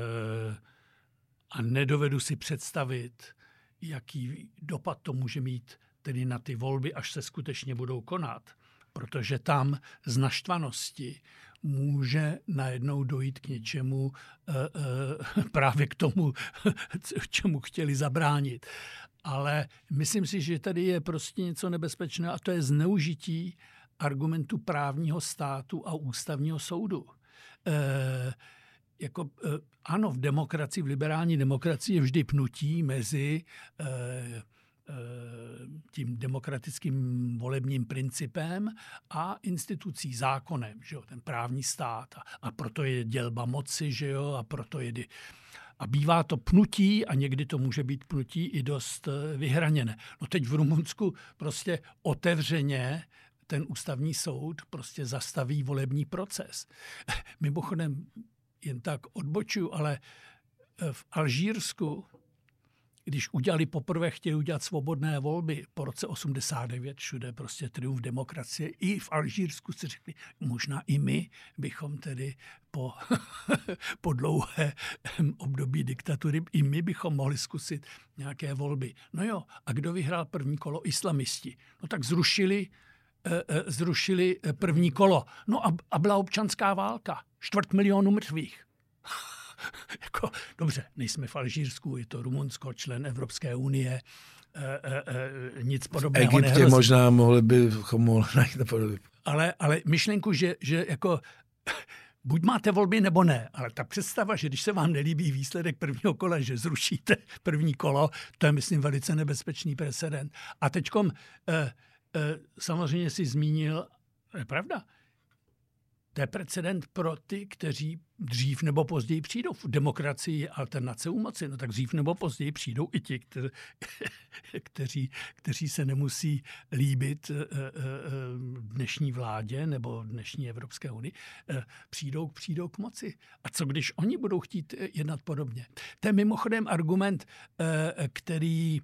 B: nedovedu si představit, jaký dopad to může mít tedy na ty volby, až se skutečně budou konat. Protože tam z naštvanosti může najednou dojít k něčemu, právě k tomu, čemu chtěli zabránit. Ale myslím si, že tady je prostě něco nebezpečného a to je zneužití argumentu právního státu a ústavního soudu. Ano, v demokracii, v liberální demokracii je vždy pnutí mezi tím demokratickým volebním principem a institucí, zákonem, že jo, ten právní stát. A proto je dělba moci, že jo, a proto je... A bývá to pnutí a někdy to může být pnutí i dost vyhraněné. No teď v Rumunsku prostě otevřeně ten ústavní soud prostě zastaví volební proces. Mimochodem, jen tak odbočuju, ale v Alžírsku, když chtěli udělat svobodné volby po roce 89, všude prostě triumf demokracie, i v Alžírsku si řekli, možná i my bychom tedy po dlouhé období diktatury, i my bychom mohli zkusit nějaké volby. No jo, a kdo vyhrál první kolo? Islamisti. No tak zrušili první kolo. No a byla občanská válka. 250 000 mrtvých. Dobře, nejsme v Alžírsku, je to Rumunsko, člen Evropské unie, nic podobného
A: nehrozí. Egyptě možná mohli najít podobně.
B: Ale myšlenku, že jako buď máte volby, nebo ne, ale ta představa, že když se vám nelíbí výsledek prvního kola, že zrušíte první kolo, to je, myslím, velice nebezpečný precedent. A teďkom samozřejmě si zmínil, je pravda, to je precedent pro ty, kteří dřív nebo později přijdou. V demokracii je alternace u moci, no tak dřív nebo později přijdou i ti, kteří se nemusí líbit dnešní vládě nebo dnešní Evropské unii, přijdou k moci. A co když oni budou chtít jednat podobně? To je mimochodem argument, který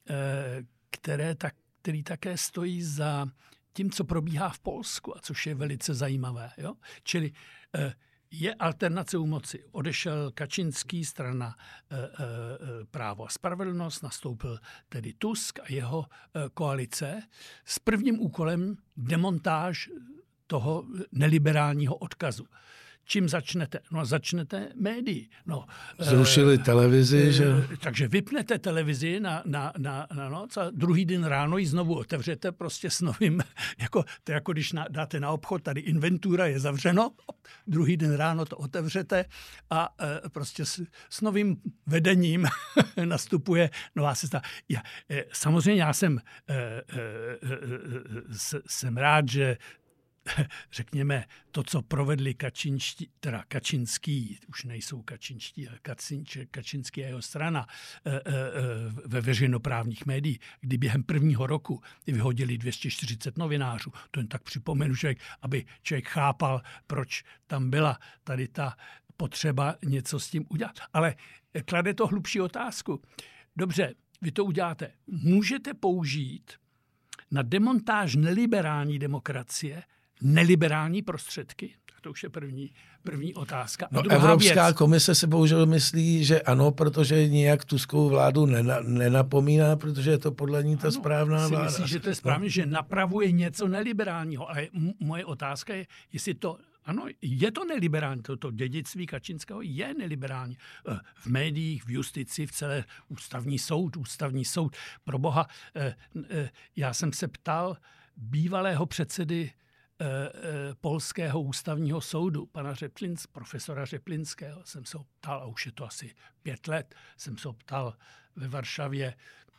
B: také stojí za tím, co probíhá v Polsku, a což je velice zajímavé. Jo? Čili je alternace u moci. Odešel Kačinský, strana Právo a spravedlnost, nastoupil tedy Tusk a jeho koalice s prvním úkolem demontáž toho neliberálního odkazu. Čím začnete? No začnete médii. No,
A: zrušili televizi, že?
B: Takže vypnete televizi na noc a druhý den ráno ji znovu otevřete prostě s novým, to je jako když dáte na obchod, tady inventura je zavřeno, druhý den ráno to otevřete a prostě s novým vedením nastupuje nová cesta. Samozřejmě já jsem rád, že řekněme, to, co provedli Kačinský, už nejsou Kačinští, ale Kačinský a jeho strana ve veřejnoprávních médiích, kdy během prvního roku vyhodili 240 novinářů. To jen tak připomenu, aby člověk chápal, proč tam byla tady ta potřeba něco s tím udělat. Ale klade to hlubší otázku. Dobře, vy to uděláte. Můžete použít na demontáž neliberální demokracie neliberální prostředky? Tak to už je první otázka.
A: No, Evropská komise se bohužel myslí, že ano, protože nijak Tuskovou vládu nenapomíná, protože je to podle ní ta správná vláda.
B: Myslí, že to je správně, že napravuje něco neliberálního. Ale moje otázka je, jestli to ano, je to neliberální, toto dědictví Kačinského je neliberální. V médiích, v justici, v celé ústavní soud. Pro boha, já jsem se ptal bývalého předsedy polského ústavního soudu, pana profesora Řeplinského, jsem se ho ptal, a už je to asi 5 let, jsem se ho ptal ve Varšavě,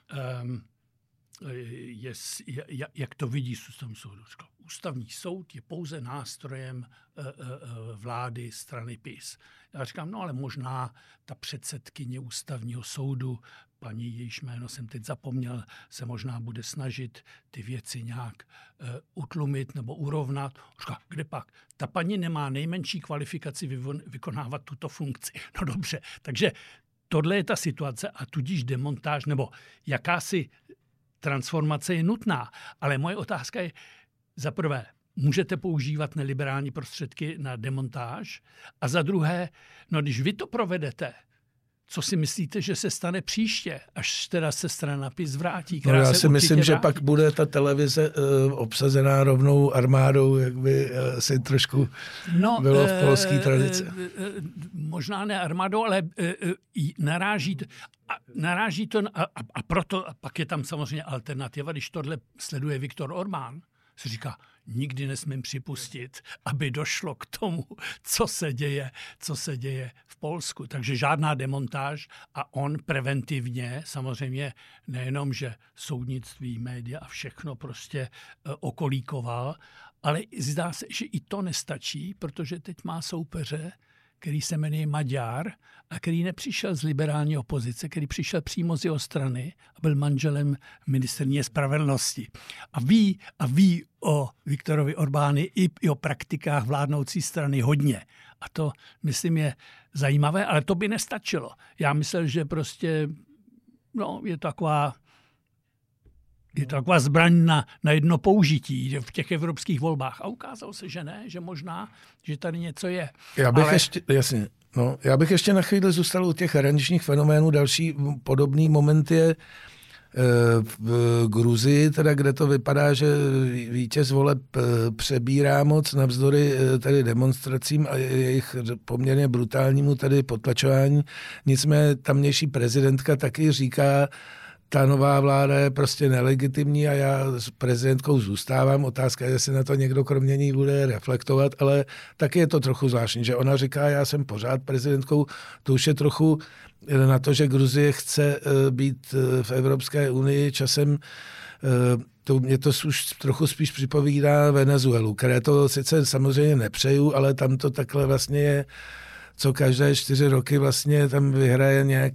B: jak to vidí s ústavním soudem. Ústavní soud je pouze nástrojem vlády strany PiS. Já říkám, no ale možná ta předsedkyně ústavního soudu, paní, jejíž jméno jsem teď zapomněl, se možná bude snažit ty věci nějak utlumit nebo urovnat. Říká, kde pak? Ta paní nemá nejmenší kvalifikaci vykonávat tuto funkci. No dobře, takže tohle je ta situace a tudíž demontáž nebo jakási transformace je nutná. Ale moje otázka je, za prvé, můžete používat neliberální prostředky na demontáž a za druhé, no když vy to provedete, co si myslíte, že se stane příště, až teda se strana PiS vrátí?
A: No já si myslím, že pak bude ta televize obsazená rovnou armádou, jak by si trošku bylo v polské tradici.
B: Možná ne armádou, ale naráží to a proto a pak je tam samozřejmě alternativa, když tohle sleduje Viktor Orbán, se říká, nikdy nesmím připustit, aby došlo k tomu, co se děje v Polsku. Takže žádná demontáž a on preventivně, samozřejmě nejenom, že soudnictví, média a všechno prostě okolíkoval, ale zdá se, že i to nestačí, protože teď má soupeře, který se jmenuje Maďar a který nepřišel z liberální opozice, který přišel přímo z jeho strany a byl manželem ministryně spravedlnosti. A ví o Viktorovi Orbány i o praktikách vládnoucí strany hodně. A to, myslím, je zajímavé, ale to by nestačilo. Já myslel, že prostě je to taková zbraň na jedno použití v těch evropských volbách. A ukázalo se, že ne, že možná, že tady něco je.
A: Já bych ještě na chvíli zůstal u těch hraničních fenoménů. Další podobný moment je v Gruzii, teda, kde to vypadá, že vítěz voleb přebírá moc navzdory tady demonstracím a jejich poměrně brutálnímu tady potlačování. Nicméně tamnější prezidentka taky říká, ta nová vláda je prostě nelegitimní a já s prezidentkou zůstávám. Otázka je, jestli na to někdo kromě ní bude reflektovat, ale taky je to trochu zvláštní, že ona říká, já jsem pořád prezidentkou, to už je trochu na to, že Gruzie chce být v Evropské unii časem, mě to už trochu spíš připovídá Venezuelu, které to sice samozřejmě nepřeju, ale tam to takhle vlastně je, co každé 4 roky vlastně tam vyhraje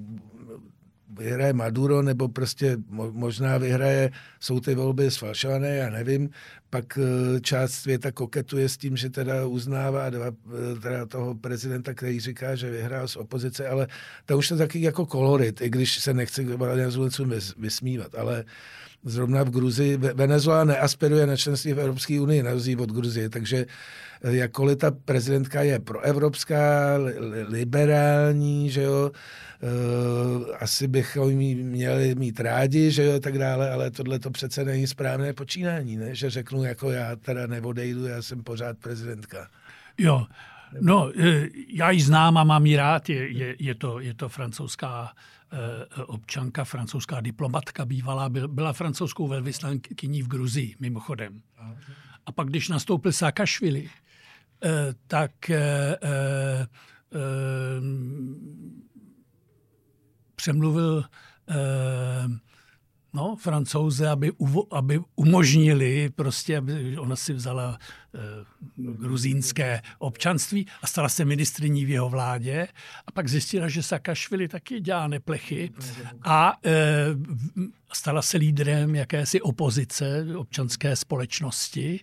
A: Maduro, nebo prostě možná jsou ty volby sfalšované, já nevím. Pak část světa koketuje s tím, že teda uznává teda toho prezidenta, který říká, že vyhrál z opozice, ale to už je taky jako kolorit, i když se nechci Venezuelcům vysmívat. Ale zrovna v Gruzii, Venezuela neaspiruje na členství v Evropské unii, na rozdíl od Gruzie, takže jakkoliv ta prezidentka je proevropská, liberální, že jo, asi bychom ji měli mít rádi, že jo, tak dále, ale tohle to přece není správné počínání, ne? Že řeknu, jako já teda neodejdu, já jsem pořád prezidentka.
B: Jo, no, já ji znám a mám ji rád, je to francouzská občanka, francouzská diplomatka bývalá, byla francouzskou velvyslankyní v Gruzii, mimochodem. A pak, když nastoupil Saakašvili, tak přemluvil Francouze, aby umožnili, prostě, aby ona si vzala gruzínské občanství a stala se ministryní v jeho vládě. A pak zjistila, že Saakašvili taky dělá neplechy a stala se lídrem jakési opozice občanské společnosti.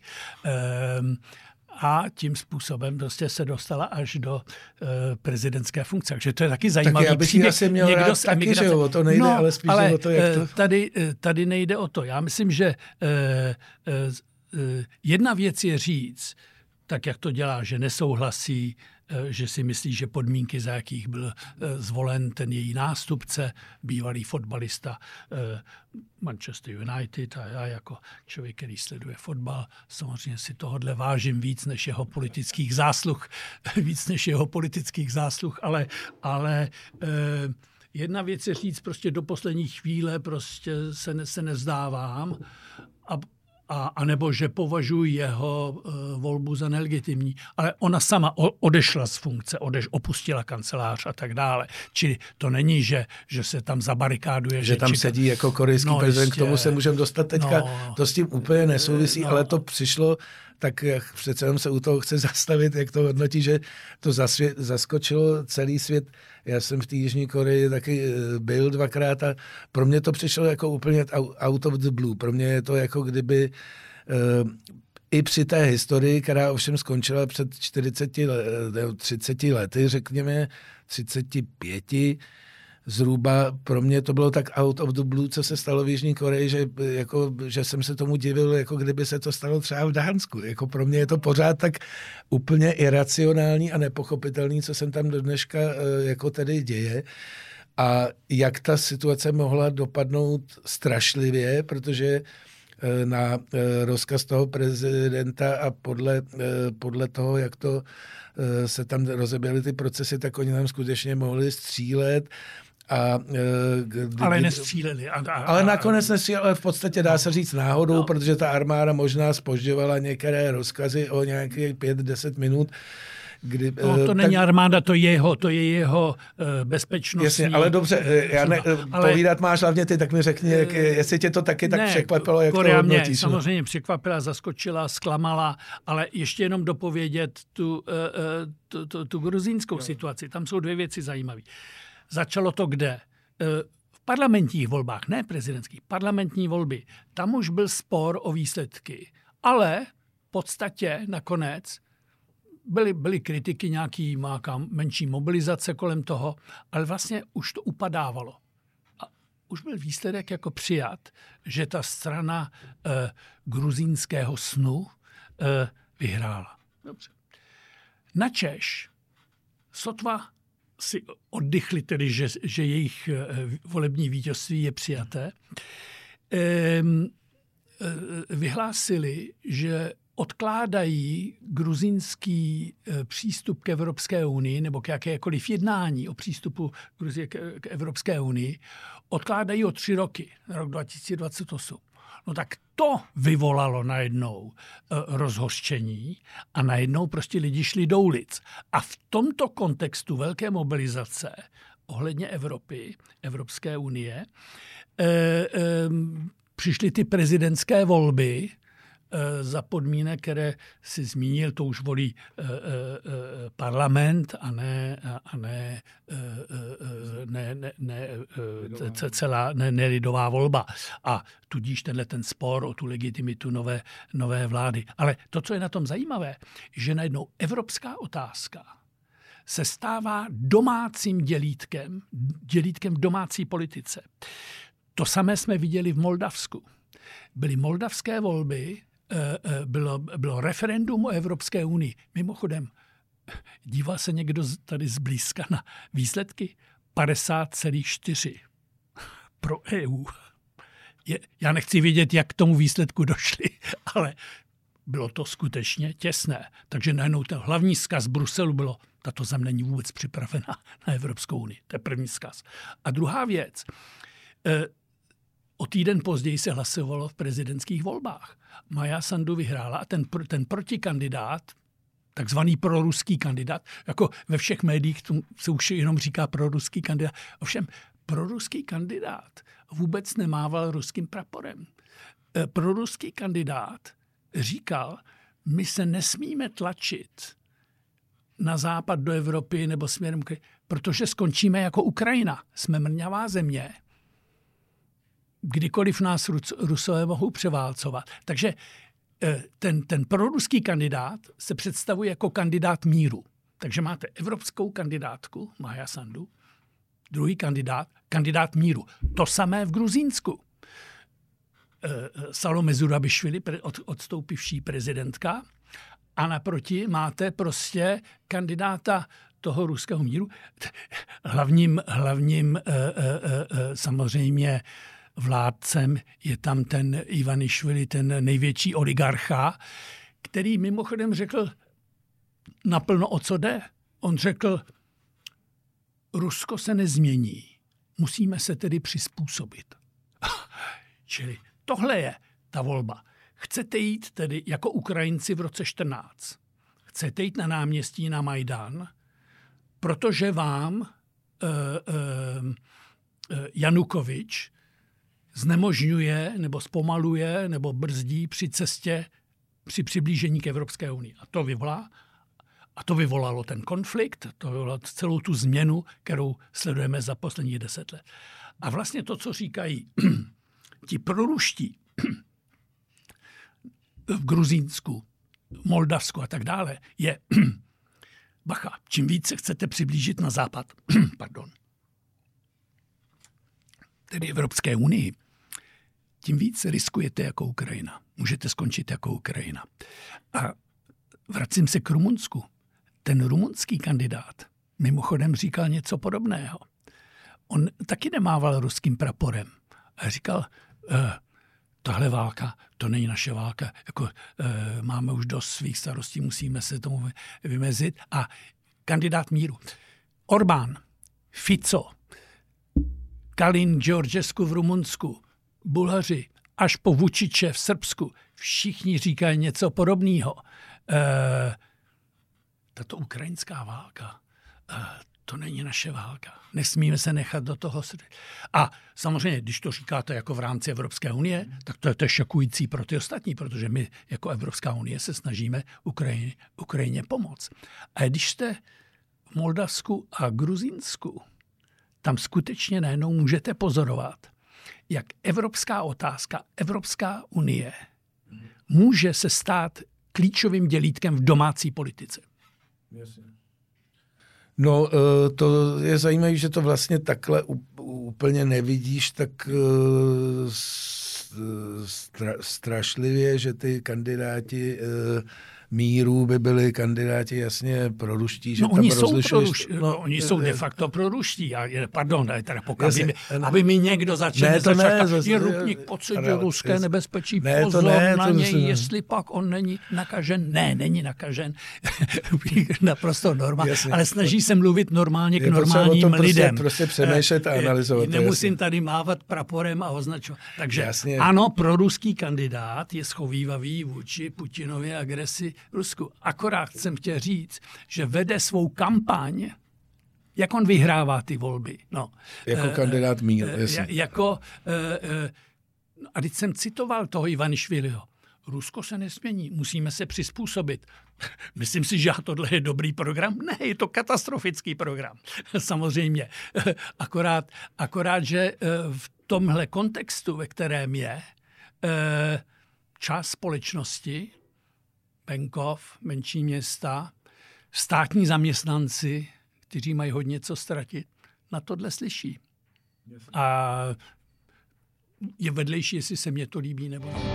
B: A tím způsobem prostě se dostala až do prezidentské funkce. Takže to je taky zajímavý
A: příběh. Tak já bych asi měl rád taky, že o to nejde, ale spíš o to, jak to...
B: Tady nejde o to. Já myslím, že jedna věc je říct, tak jak to dělá, že nesouhlasí, že si myslí, že podmínky, za jakých byl zvolen ten její nástupce, bývalý fotbalista Manchester United, a já jako člověk, který sleduje fotbal, samozřejmě si tohodle vážím víc než jeho politických zásluh, ale jedna věc je říct, prostě do poslední chvíle prostě se nezdávám a nebo že považuji jeho volbu za nelegitimní. Ale ona sama odešla z funkce, opustila kancelář a tak dále. Čili to není, že se tam zabarikáduje.
A: Že tam sedí jako korejský prezident, k tomu se můžeme dostat teďka. To s tím úplně nesouvisí, ale to přišlo, tak přece jenom se u toho chce zastavit, jak to hodnotí, že to zaskočilo celý svět. Já jsem v té Jižní Koreji taky byl dvakrát a pro mě to přišlo jako úplně out of the blue. Pro mě je to jako kdyby i při té historii, která ovšem skončila před 30 lety, řekněme 35, zhruba pro mě to bylo tak out of the blue, co se stalo v Jižní Koreji, že jsem se tomu divil, jako kdyby se to stalo třeba v Dánsku. Jako pro mě je to pořád tak úplně iracionální a nepochopitelný, co jsem tam do dneška jako tedy děje. A jak ta situace mohla dopadnout strašlivě, protože na rozkaz toho prezidenta a podle toho, jak to se tam rozeběhly ty procesy, tak oni tam skutečně mohli střílet.
B: Ale nestříleli.
A: Ale nakonec nestříleli, ale v podstatě dá se říct náhodou, protože ta armáda možná zpožďovala některé rozkazy o nějakých 5-10 minut.
B: To není armáda, to je jeho bezpečnostní...
A: Jasně, ale dobře, povídat máš hlavně ty, tak mi řekni, jestli tě to taky tak překvapilo, jak
B: Korea
A: to hodnotíš.
B: Mě samozřejmě překvapila, zaskočila, zklamala, ale ještě jenom dopovědět tu gruzínskou situaci. Tam jsou dvě věci zajímavé. Začalo to kde? V parlamentních volbách, ne prezidentských, parlamentní volby. Tam už byl spor o výsledky. Ale v podstatě nakonec byly kritiky, nějaká menší mobilizace kolem toho, ale vlastně už to upadávalo. A už byl výsledek jako přijat, že ta strana gruzínského snu vyhrála. Dobře. Načež sotva si oddychli tedy, že jejich volební vítězství je přijaté, vyhlásili, že odkládají gruzínský přístup k Evropské unii nebo k jakékoliv jednání o přístupu Gruzie k Evropské unii, odkládají o 3 roky, na rok 2028. No tak to vyvolalo najednou rozhořčení a najednou prostě lidi šli do ulic. A v tomto kontextu velké mobilizace ohledně Evropy, Evropské unie, přišly ty prezidentské volby za podmínek, které si zmínil, to už volí parlament a ne lidová volba. A tudíž ten spor o tu legitimitu nové vlády. Ale to, co je na tom zajímavé, že najednou evropská otázka se stává domácím dělítkem domácí politice. To samé jsme viděli v Moldavsku. byly moldavské volby, bylo referendum o Evropské unii. Mimochodem, díval se někdo tady zblízka na výsledky? 50,4 pro EU. Já nechci vědět, jak k tomu výsledku došli, ale bylo to skutečně těsné. Takže najednou ten hlavní vzkaz Bruselu bylo, tato země není vůbec připravena na Evropskou unii. To je první vzkaz. A druhá věc, o týden později se hlasovalo v prezidentských volbách. Maja Sandu vyhrála a ten protikandidát, takzvaný proruský kandidát, jako ve všech médiích se už jenom říká proruský kandidát. Ovšem, proruský kandidát vůbec nemával ruským praporem. Proruský kandidát říkal, my se nesmíme tlačit na západ do Evropy nebo směrem, protože skončíme jako Ukrajina. Jsme mrňavá země. Kdykoliv nás Rusové mohou převálcovat. Takže ten proruský kandidát se představuje jako kandidát míru. Takže máte evropskou kandidátku, Maja Sandu, druhý kandidát míru. To samé v Gruzínsku. Salome Zurabišvili, odstoupivší prezidentka, a naproti máte prostě kandidáta toho ruského míru. Hlavním samozřejmě vládcem je tam ten Ivanišvili, ten největší oligarcha, který mimochodem řekl naplno, o co jde. On řekl, Rusko se nezmění, musíme se tedy přizpůsobit. Čili tohle je ta volba. Chcete jít tedy jako Ukrajinci v roce 14. Chcete jít na náměstí na Majdan, protože vám Janukovič znemožňuje nebo zpomaluje nebo brzdí při cestě, při přiblížení k Evropské unii. A to vyvolalo ten konflikt, to vyvolalo celou tu změnu, kterou sledujeme za posledních 10 let. A vlastně to, co říkají ti proruští v Gruzínsku, v Moldavsku a tak dále, je bacha, čím více chcete přiblížit na západ, tedy Evropské unii, tím víc riskujete jako Ukrajina. Můžete skončit jako Ukrajina. A vracím se k Rumunsku. Ten rumunský kandidát mimochodem říkal něco podobného. On taky nemával ruským praporem. A říkal, tahle válka, to není naše válka, jako, máme už dost svých starostí, musíme se tomu vymezit. A kandidát míru. Orbán, Fico, Kalin Georgescu v Rumunsku, Bulhaři, až po Vučiče v Srbsku, všichni říkají něco podobného. Tato ukrajinská válka, to není naše válka. Nesmíme se nechat do toho. A samozřejmě, když to říkáte jako v rámci Evropské unie, tak to je šokující pro ty ostatní, protože my jako Evropská unie se snažíme Ukrajině pomoct. A když jste v Moldavsku a Gruzínsku, tam skutečně najednou můžete pozorovat, jak evropská otázka, Evropská unie může se stát klíčovým dělítkem v domácí politice.
A: No, to je zajímavé, že to vlastně takhle úplně nevidíš tak strašlivě, že ty kandidáti míru by byli kandidáti jasně proruští. Že
B: no,
A: tam
B: oni jsou proruští. No, oni jsou de facto proruští. Pardon, teda aby mi někdo začal je Rupník pocítil ruské nebezpečí. Pozor na něj, jestli pak on není nakažen. Ne, není nakažen. Naprosto normálně. Ale snaží se mluvit normálně k normálním lidem.
A: Prostě přemýšlet a analyzovat.
B: Nemusím tady mávat praporem a označovat. Takže ano, proruský kandidát je schovívavý vůči Putinově agresi Rusku. Akorát jsem chtěl říct, že vede svou kampaň, jak on vyhrává ty volby. No,
A: jako kandidát míru.
B: A teď jsem citoval toho Ivanišviliho. Rusko se nesmění, musíme se přizpůsobit. Myslím si, že tohle je dobrý program. Ne, je to katastrofický program. Samozřejmě. Akorát, že v tomhle kontextu, ve kterém je část společnosti, venkov, menší města, státní zaměstnanci, kteří mají hodně co ztratit, na tohle slyší. A je vedlejší, jestli se mně to líbí nebo ne.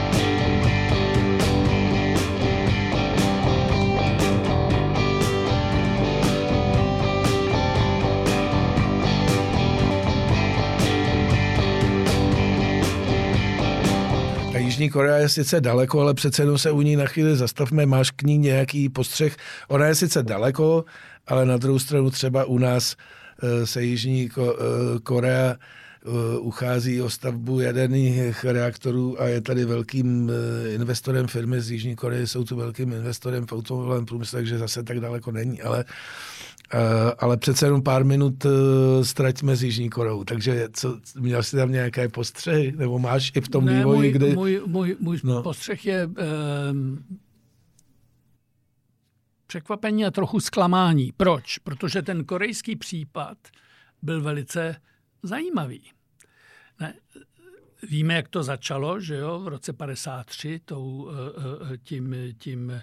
A: Jižní Korea je sice daleko, ale přece jenom se u ní na chvíli zastavme. Máš k ní nějaký postřeh? Ona je sice daleko, ale na druhou stranu třeba u nás se Jižní Korea uchází o stavbu jaderných reaktorů a je tady velkým investorem firmy z Jižní Koreje, jsou tu velkým investorem v automobilovém průmyslu, takže zase tak daleko není, ale přece jenom pár minut ztraťme s Jižní Koreou. Takže měl jsi tam nějaké postřehy? Nebo máš i v tom vývoji, kdy...
B: Můj postřeh je překvapení a trochu zklamání. Proč? Protože ten korejský případ byl velice zajímavý. Ne, víme, jak to začalo, že jo, v roce 53 tím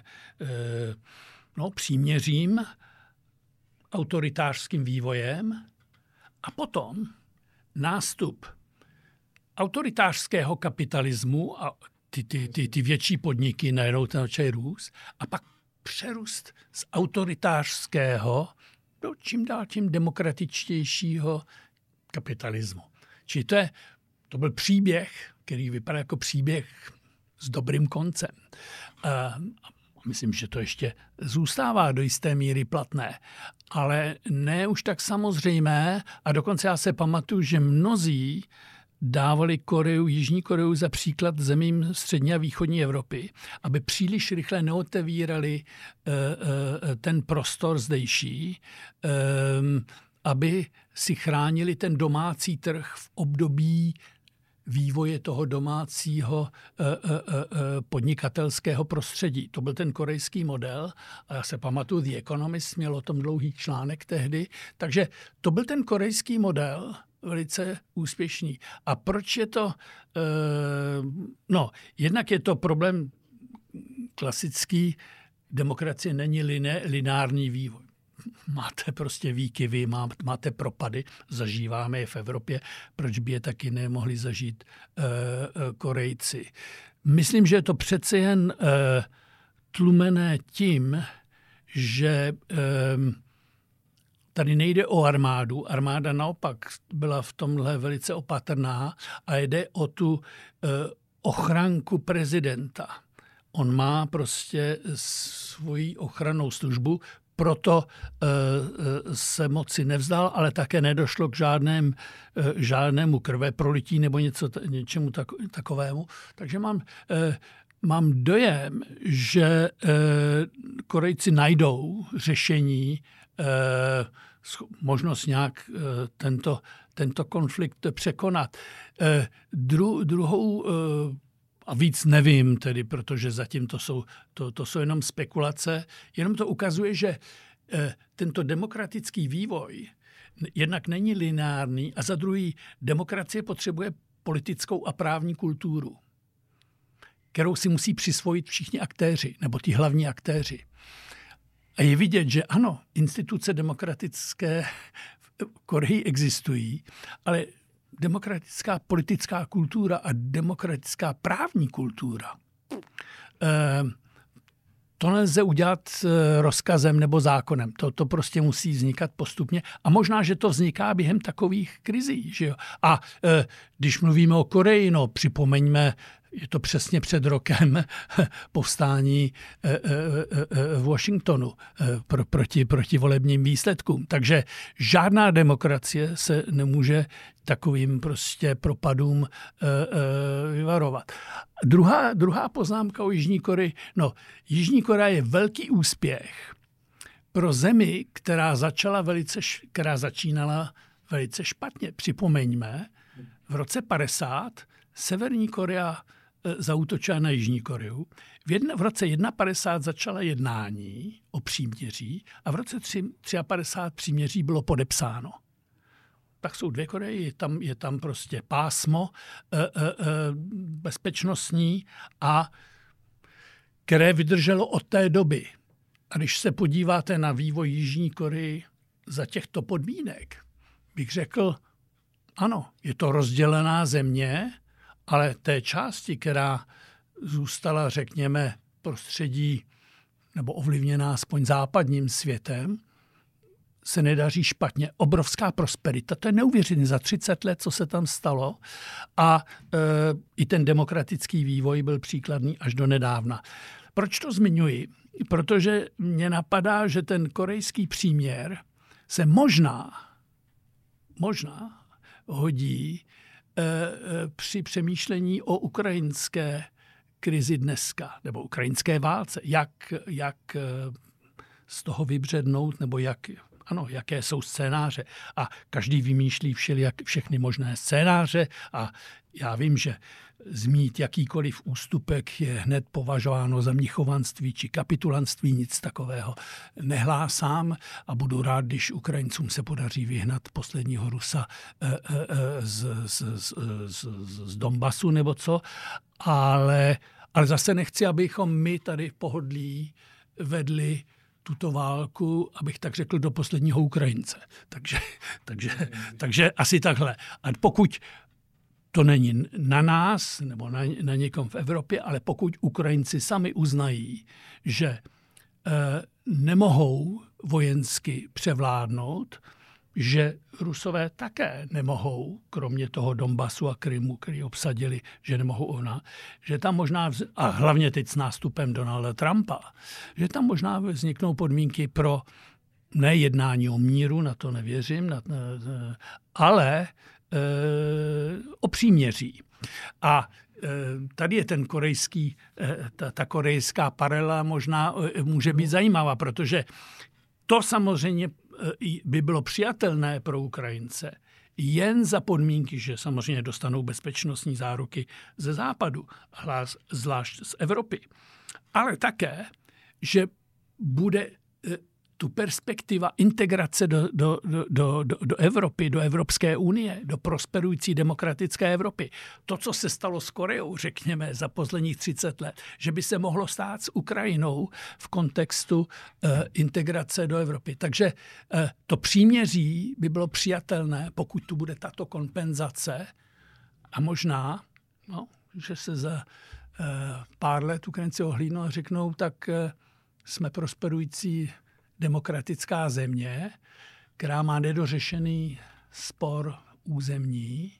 B: příměřím, autoritářským vývojem a potom nástup autoritářského kapitalismu a ty větší podniky najednou ten začaly růst a pak přerůst z autoritářského do čím dál tím demokratičtějšího kapitalismu. Čili to byl příběh, který vypadá jako příběh s dobrým koncem. Myslím, že to ještě zůstává do jisté míry platné, ale ne už tak samozřejmé a dokonce já se pamatuju, že mnozí dávali Jižní Koreu za příklad zemím střední a východní Evropy, aby příliš rychle neotevírali ten prostor zdejší, aby si chránili ten domácí trh v období vývoje toho domácího podnikatelského prostředí. To byl ten korejský model a já se pamatuju, The Economist měl o tom dlouhý článek tehdy, takže to byl ten korejský model, velice úspěšný. A proč je to... jednak je to problém klasický, demokracie není lineární vývoj. Máte prostě výkyvy, máte propady, zažíváme je v Evropě, proč by je taky nemohli zažít Korejci. Myslím, že je to přece jen tlumené tím, že tady nejde o armádu. Armáda naopak byla v tomhle velice opatrná a jde o tu ochranku prezidenta. On má prostě svoji ochrannou službu, proto se moci nevzdal, ale také nedošlo k žádnému krveprolití nebo něčemu takovému. Takže mám dojem, že Korejci najdou řešení, možnost nějak tento konflikt překonat. Druhou a víc nevím tedy, protože zatím to jsou jenom spekulace. Jenom to ukazuje, že tento demokratický vývoj jednak není lineární a za druhý demokracie potřebuje politickou a právní kulturu, kterou si musí přisvojit všichni aktéři, nebo ti hlavní aktéři. A je vidět, že ano, instituce demokratické v Koreji existují, ale demokratická politická kultura a demokratická právní kultura, to nelze udělat rozkazem nebo zákonem. To prostě musí vznikat postupně. A možná, že to vzniká během takových krizí. Že jo? A když mluvíme o Koreji, připomeňme, je to přesně před rokem povstání v Washingtonu proti volebním výsledkům. Takže žádná demokracie se nemůže takovým prostě propadům vyvarovat. Druhá poznámka o Jižní Koreji. Jižní Korea je velký úspěch pro zemi, která začínala velice špatně. Připomeňme, v roce 50 Severní Korea zaútočila na Jižní Koreu. V roce 51 začala jednání o příměří a v roce 53 příměří bylo podepsáno. Tak jsou dvě Koreje, je tam prostě pásmo bezpečnostní, a které vydrželo od té doby. A když se podíváte na vývoj Jižní Koreji za těchto podmínek, bych řekl, ano, je to rozdělená země, ale té části, která zůstala, řekněme, prostředí nebo ovlivněná aspoň západním světem, se nedaří špatně. Obrovská prosperita, to je neuvěřitelné za 30 let, co se tam stalo. A i ten demokratický vývoj byl příkladný až do nedávna. Proč to zmiňuji? Protože mě napadá, že ten korejský příměr se možná hodí při přemýšlení o ukrajinské krizi dneska, nebo ukrajinské válce. Jak z toho vybřednout, nebo jaké jsou scénáře. A každý vymýšlí všechny možné scénáře a já vím, že zmít jakýkoliv ústupek je hned považováno za mnichovanství či kapitulantství, nic takového nehlásám a budu rád, když Ukrajincům se podaří vyhnat posledního Rusa z Donbasu nebo co, ale zase nechci, abychom my tady v pohodlí vedli tuto válku, abych tak řekl, do posledního Ukrajince. Takže asi takhle. A pokud to není na nás nebo na někom v Evropě, ale pokud Ukrajinci sami uznají, že nemohou vojensky převládnout, že Rusové také nemohou, kromě toho Donbasu a Krymu, který obsadili, že nemohou že tam možná, a hlavně teď s nástupem Donalda Trumpa, že tam možná vzniknou podmínky pro nejednání o míru, na to nevěřím, ale o příměří. A tady je ten korejský, ta korejská paralela možná může být zajímavá, protože to samozřejmě by bylo přijatelné pro Ukrajince jen za podmínky, že samozřejmě dostanou bezpečnostní záruky ze západu, zvlášť z Evropy. Ale také, že bude tu perspektiva integrace do Evropy, do Evropské unie, do prosperující demokratické Evropy. To, co se stalo s Koreou, řekněme, za posledních 30 let, že by se mohlo stát s Ukrajinou v kontextu integrace do Evropy. Takže to příměří by bylo přijatelné, pokud tu bude tato kompenzace a možná, že se za pár let Ukrajinci ohlídnou a řeknou, tak jsme prosperující demokratická země, která má nedořešený spor územní,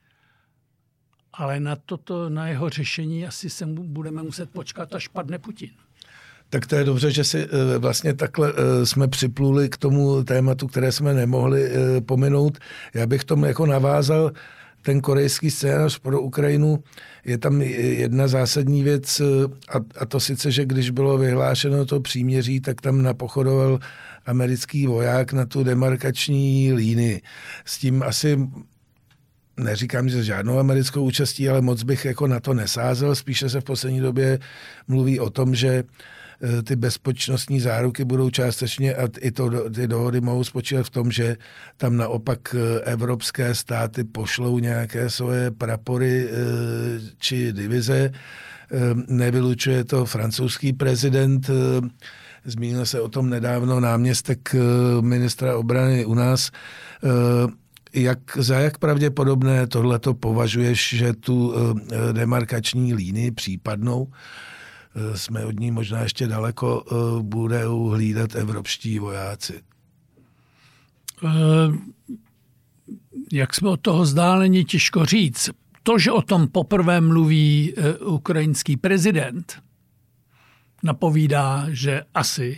B: ale na jeho řešení asi se budeme muset počkat, až padne Putin.
A: Tak to je dobře, že si vlastně takhle jsme připluli k tomu tématu, které jsme nemohli pominout. Já bych tomu jako navázal. Ten korejský scénář pro Ukrajinu, je tam jedna zásadní věc, a to sice, že když bylo vyhlášeno to příměří, tak tam napochodoval americký voják na tu demarkační línii. S tím asi neříkám, že žádnou americkou účastí, ale moc bych jako na to nesázel. Spíše se v poslední době mluví o tom, že ty bezpečnostní záruky budou částečně a ty dohody mohou spočívat v tom, že tam naopak evropské státy pošlou nějaké svoje prapory či divize. Nevylučuje to francouzský prezident. Zmínil se o tom nedávno náměstek ministra obrany u nás. Za jak pravděpodobné tohleto považuješ, že tu demarkační línii případnou, jsme od ní možná ještě daleko, budou hlídat evropští vojáci?
B: Jak jsme od toho vzdáleni, těžko říct. To, že o tom poprvé mluví ukrajinský prezident, napovídá, že asi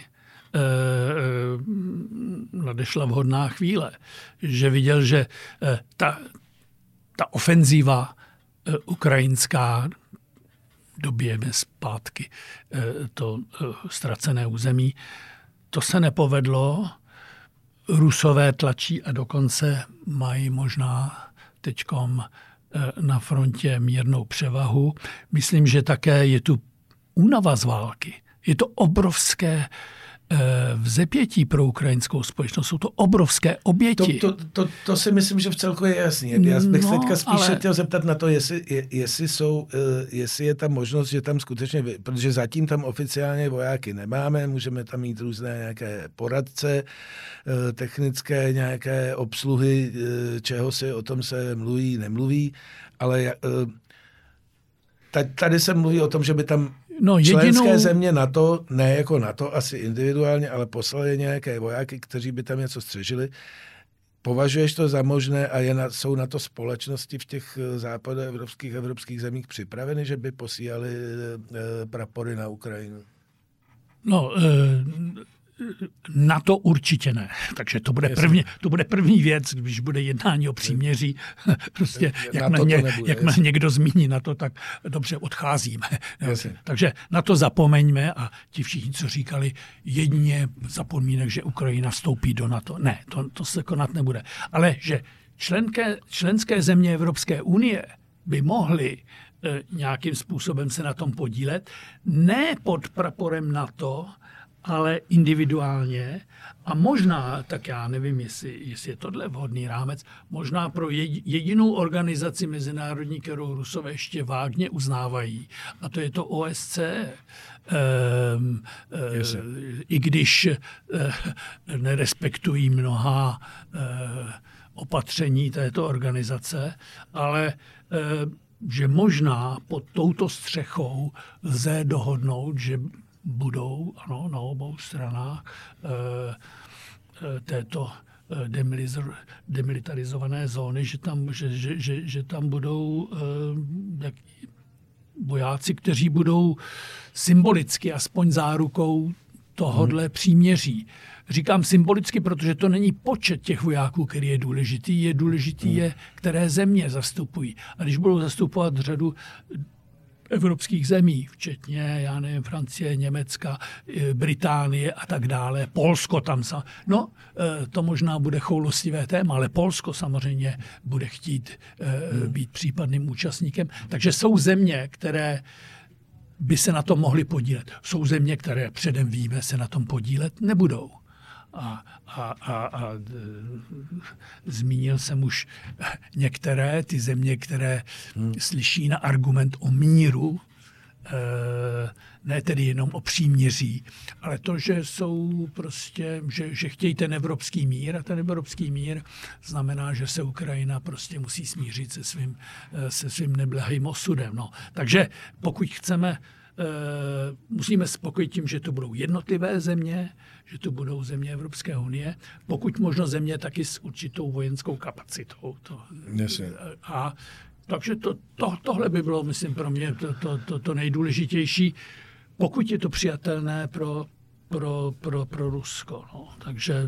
B: nadešla vhodná chvíle. Že viděl, že ta ofenzíva ukrajinská, dobijeme zpátky to ztracené území, to se nepovedlo. Rusové tlačí a dokonce mají možná teďkom na frontě mírnou převahu. Myslím, že také je tu únava z války. Je to obrovské vzepětí pro ukrajinskou společnost. Jsou to obrovské oběti.
A: To si myslím, že v celku je jasný. Já bych teďka spíše chtěl zeptat na to, jestli je tam možnost, že tam skutečně, protože zatím tam oficiálně vojáky nemáme, můžeme tam mít různé nějaké poradce, technické nějaké obsluhy, čeho si o tom se mluví, nemluví, ale tady se mluví o tom, že by tam členské země NATO, ne jako NATO, asi individuálně, ale poslali nějaké vojáky, kteří by tam něco střežili. Považuješ to za možné a jsou na to společnosti v těch západoevropských zemích připraveny, že by posílali prapory na Ukrajinu?
B: Na to určitě ne. Takže to bude první věc, když bude jednání o příměří. Prostě jakmile někdo zmíní na to, tak dobře, odcházíme. Takže na to zapomeňme a ti všichni, co říkali, jedině za podmínek, že Ukrajina vstoupí do NATO. Ne, to se konat nebude. Ale že členské země Evropské unie by mohly nějakým způsobem se na tom podílet, ne pod praporem NATO, ale individuálně a možná, tak já nevím, jestli je tohle vhodný rámec, možná pro jedinou organizaci mezinárodní, kterou Rusové ještě vágně uznávají, a to je to OSCE. I když nerespektují mnoha opatření této organizace, ale že možná pod touto střechou lze dohodnout, že budou, ano, na obou stranách této demilitarizované zóny, že tam budou vojáci, kteří budou symbolicky aspoň zárukou tohodle příměří. Říkám symbolicky, protože to není počet těch vojáků, který je důležitý. Je, které země zastupují. A když budou zastupovat řadu evropských zemí, včetně, já nevím, Francie, Německa, Británie a tak dále, Polsko tam. To možná bude choulostivé téma, ale Polsko samozřejmě bude chtít být případným účastníkem. Takže jsou země, které by se na tom mohly podílet. Jsou země, které předem víme, se na tom podílet nebudou. A zmínil jsem už některé ty země, které slyší na argument o míru, ne tedy jenom o příměří, ale to, že jsou prostě, že chtějí ten evropský mír a ten evropský mír znamená, že se Ukrajina prostě musí smířit se svým neblahým osudem. Takže pokud chceme, musíme spokojit tím, že to budou jednotlivé země, že to budou země Evropské unie, pokud možno země taky s určitou vojenskou kapacitou. Takže tohle by bylo, myslím, pro mě to nejdůležitější, pokud je to přijatelné pro Rusko. Takže,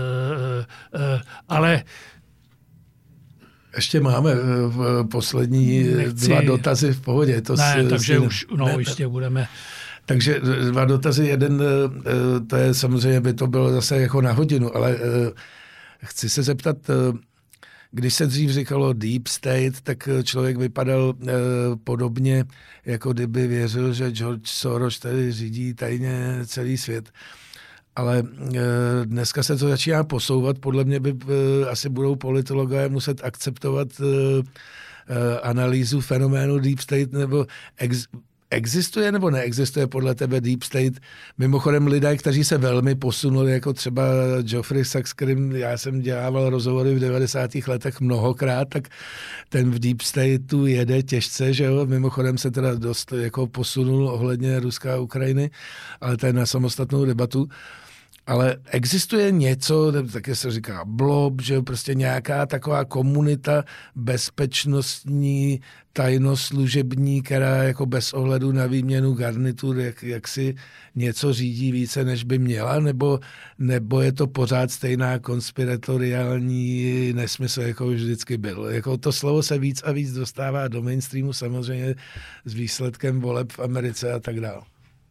B: ale
A: ještě máme poslední dva dotazy v pohodě.
B: Takže už jistě budeme.
A: Takže dva dotazy. Jeden, to je samozřejmě, by to bylo zase jako na hodinu, ale chci se zeptat, když se dřív říkalo Deep State, tak člověk vypadal podobně, jako kdyby věřil, že George Soros tady řídí tajně celý svět. Ale dneska se to začíná posouvat. Podle mě by asi budou politologové muset akceptovat analýzu fenoménu Deep State, nebo existuje nebo neexistuje podle tebe Deep State? Mimochodem lidé, kteří se velmi posunuli, jako třeba Geoffrey Sachs, kterým já jsem dělával rozhovory v 90. letech mnohokrát, tak ten v Deep Stateu jede těžce, že jo? Mimochodem se teda dost jako posunul ohledně Ruska a Ukrajiny, ale to je na samostatnou debatu. Ale existuje něco, také se říká blob, že prostě nějaká taková komunita bezpečnostní, tajnoslužební, která jako bez ohledu na výměnu garnitur, jak si něco řídí více, než by měla, nebo je to pořád stejná konspiratoriální nesmysl, jako vždycky byl. Jako to slovo se víc a víc dostává do mainstreamu, samozřejmě s výsledkem voleb v Americe a tak dále.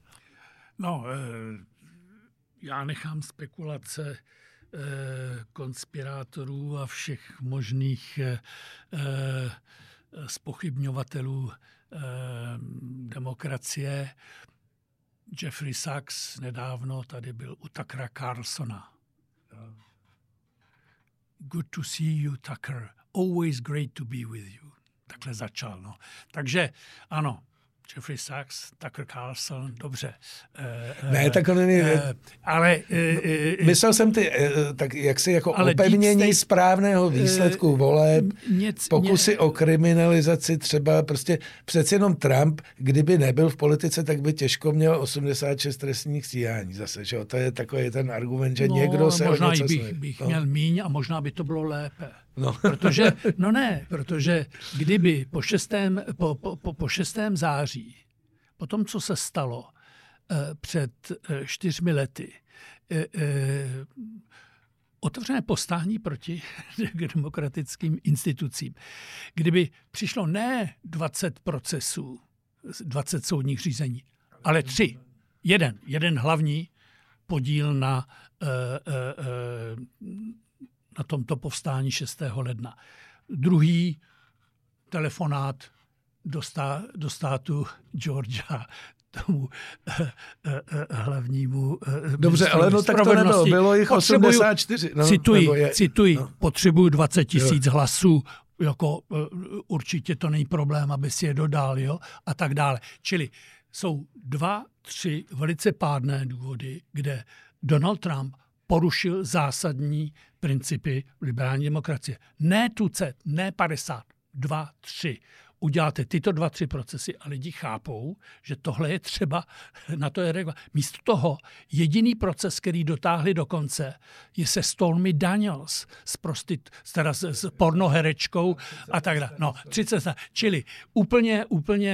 B: Já nechám spekulace konspirátorů a všech možných zpochybňovatelů demokracie. Jeffrey Sachs nedávno tady byl u Tuckera Carlsona. Good to see you, Tucker. Always great to be with you. Takhle začal. No. Takže ano, Jeffrey Sachs, Tucker Carlson, dobře.
A: Ne, tak on není...
B: ale...
A: myslel jsem tak jaksi jako opevnění správného výsledku voleb, pokusy o kriminalizaci třeba prostě přeci jenom Trump, kdyby nebyl v politice, tak by těžko měl 86 trestních stíhání zase, že jo? To je takový ten argument, že někdo se
B: možná
A: o něco
B: bych měl míň a možná by to bylo lépe.
A: No.
B: Protože kdyby po 6. září, po tom, co se stalo před 4 lety, otevřené povstání proti demokratickým institucím, kdyby přišlo ne 20 procesů, 20 soudních řízení, ale 3. Jeden hlavní podíl na tomto povstání 6. ledna. Druhý telefonát do státu Georgia, tomu hlavnímu...
A: Dobře, ale no tak to nebylo, bylo jich 84. No,
B: cituji, potřebuju 20 000 hlasů, jako určitě to není problém, aby si je dodal, jo, a tak dále. Čili jsou 2, 3 velice pádné důvody, kde Donald Trump porušil zásadní principy liberální demokracie. Ne tucet, ne 50, 2, 3. Uděláte tyto 2-3 procesy a lidi chápou, že tohle je třeba, na to je regla. Místo toho jediný proces, který dotáhli do konce, je se Stormy Daniels s pornoherečkou a tak dále. No, 30. Čili úplně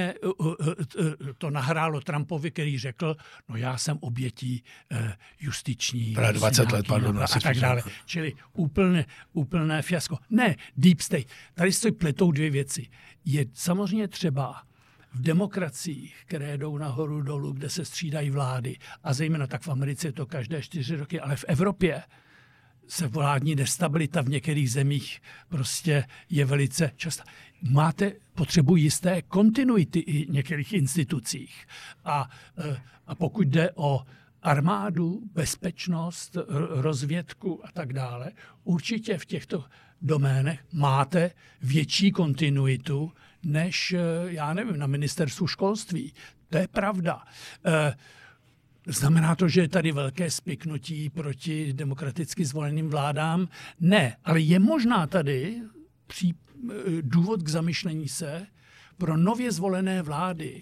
B: to nahrálo Trumpovi, který řekl, no já jsem obětí justiční.
A: 20 let, pardon.
B: A tak dále. Čili úplné fiasko. Ne, Deep State. Tady se pletou 2 věci. Je samozřejmě třeba v demokraciích, které jdou nahoru dolů, kde se střídají vlády, a zejména tak v Americe je to každé 4 roky, ale v Evropě se vládní nestabilita v některých zemích prostě je velice častá. Máte potřebu jisté kontinuity i v některých institucích. A pokud jde o armádu, bezpečnost, rozvědku a tak dále, určitě v těchto doménech máte větší kontinuitu než, já nevím, na ministerstvu školství. To je pravda. Znamená to, že je tady velké spiknutí proti demokraticky zvoleným vládám? Ne, ale je možná tady důvod k zamyšlení se pro nově zvolené vlády,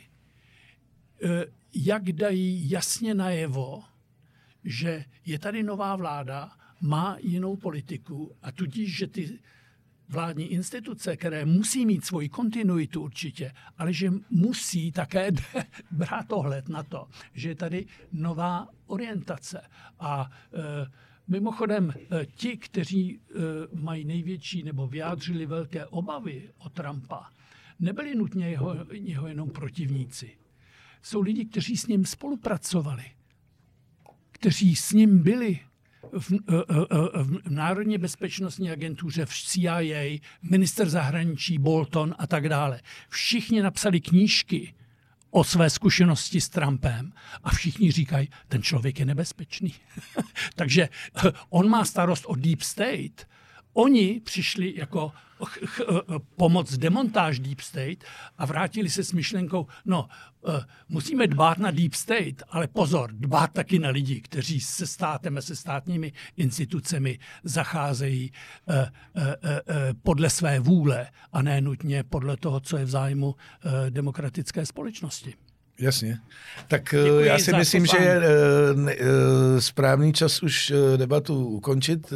B: jak dají jasně najevo, že je tady nová vláda, má jinou politiku a tudíž, že ty vládní instituce, které musí mít svoji kontinuitu určitě, ale že musí také brát ohled na to, že je tady nová orientace. A mimochodem ti, kteří mají největší nebo vyjádřili velké obavy o Trumpa, nebyli nutně jeho jenom protivníci. Jsou lidi, kteří s ním spolupracovali, kteří s ním byli v Národní bezpečnostní agentuře, v CIA, minister zahraničí, Bolton a tak dále. Všichni napsali knížky o své zkušenosti s Trumpem a všichni říkají, ten člověk je nebezpečný. Takže on má starost o Deep State. Oni přišli jako pomoc demontáž Deep State a vrátili se s myšlenkou, musíme dbát na Deep State, ale pozor, dbát taky na lidi, kteří se státem a se státními institucemi zacházejí podle své vůle a ne nutně podle toho, co je v zájmu demokratické společnosti.
A: Jasně. Tak já si myslím, že je správný čas už debatu ukončit.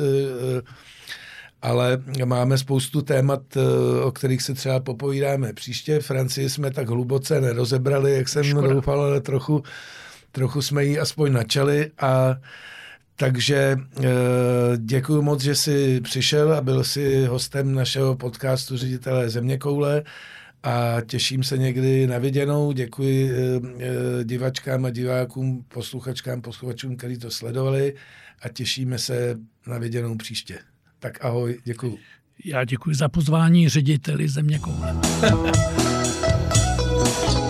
A: Ale máme spoustu témat, o kterých se třeba popovídáme příště. Francii jsme tak hluboce nerozebrali, jak jsem doufal, ale trochu jsme ji aspoň načali. A takže děkuji moc, že jsi přišel a byl jsi hostem našeho podcastu Ředitelé zeměkoule a těším se někdy na viděnou. Děkuji divačkám a divákům, posluchačům, kteří to sledovali a těšíme se na viděnou příště. Tak ahoj, děkuji.
B: Já děkuji za pozvání Řediteli zeměkoule.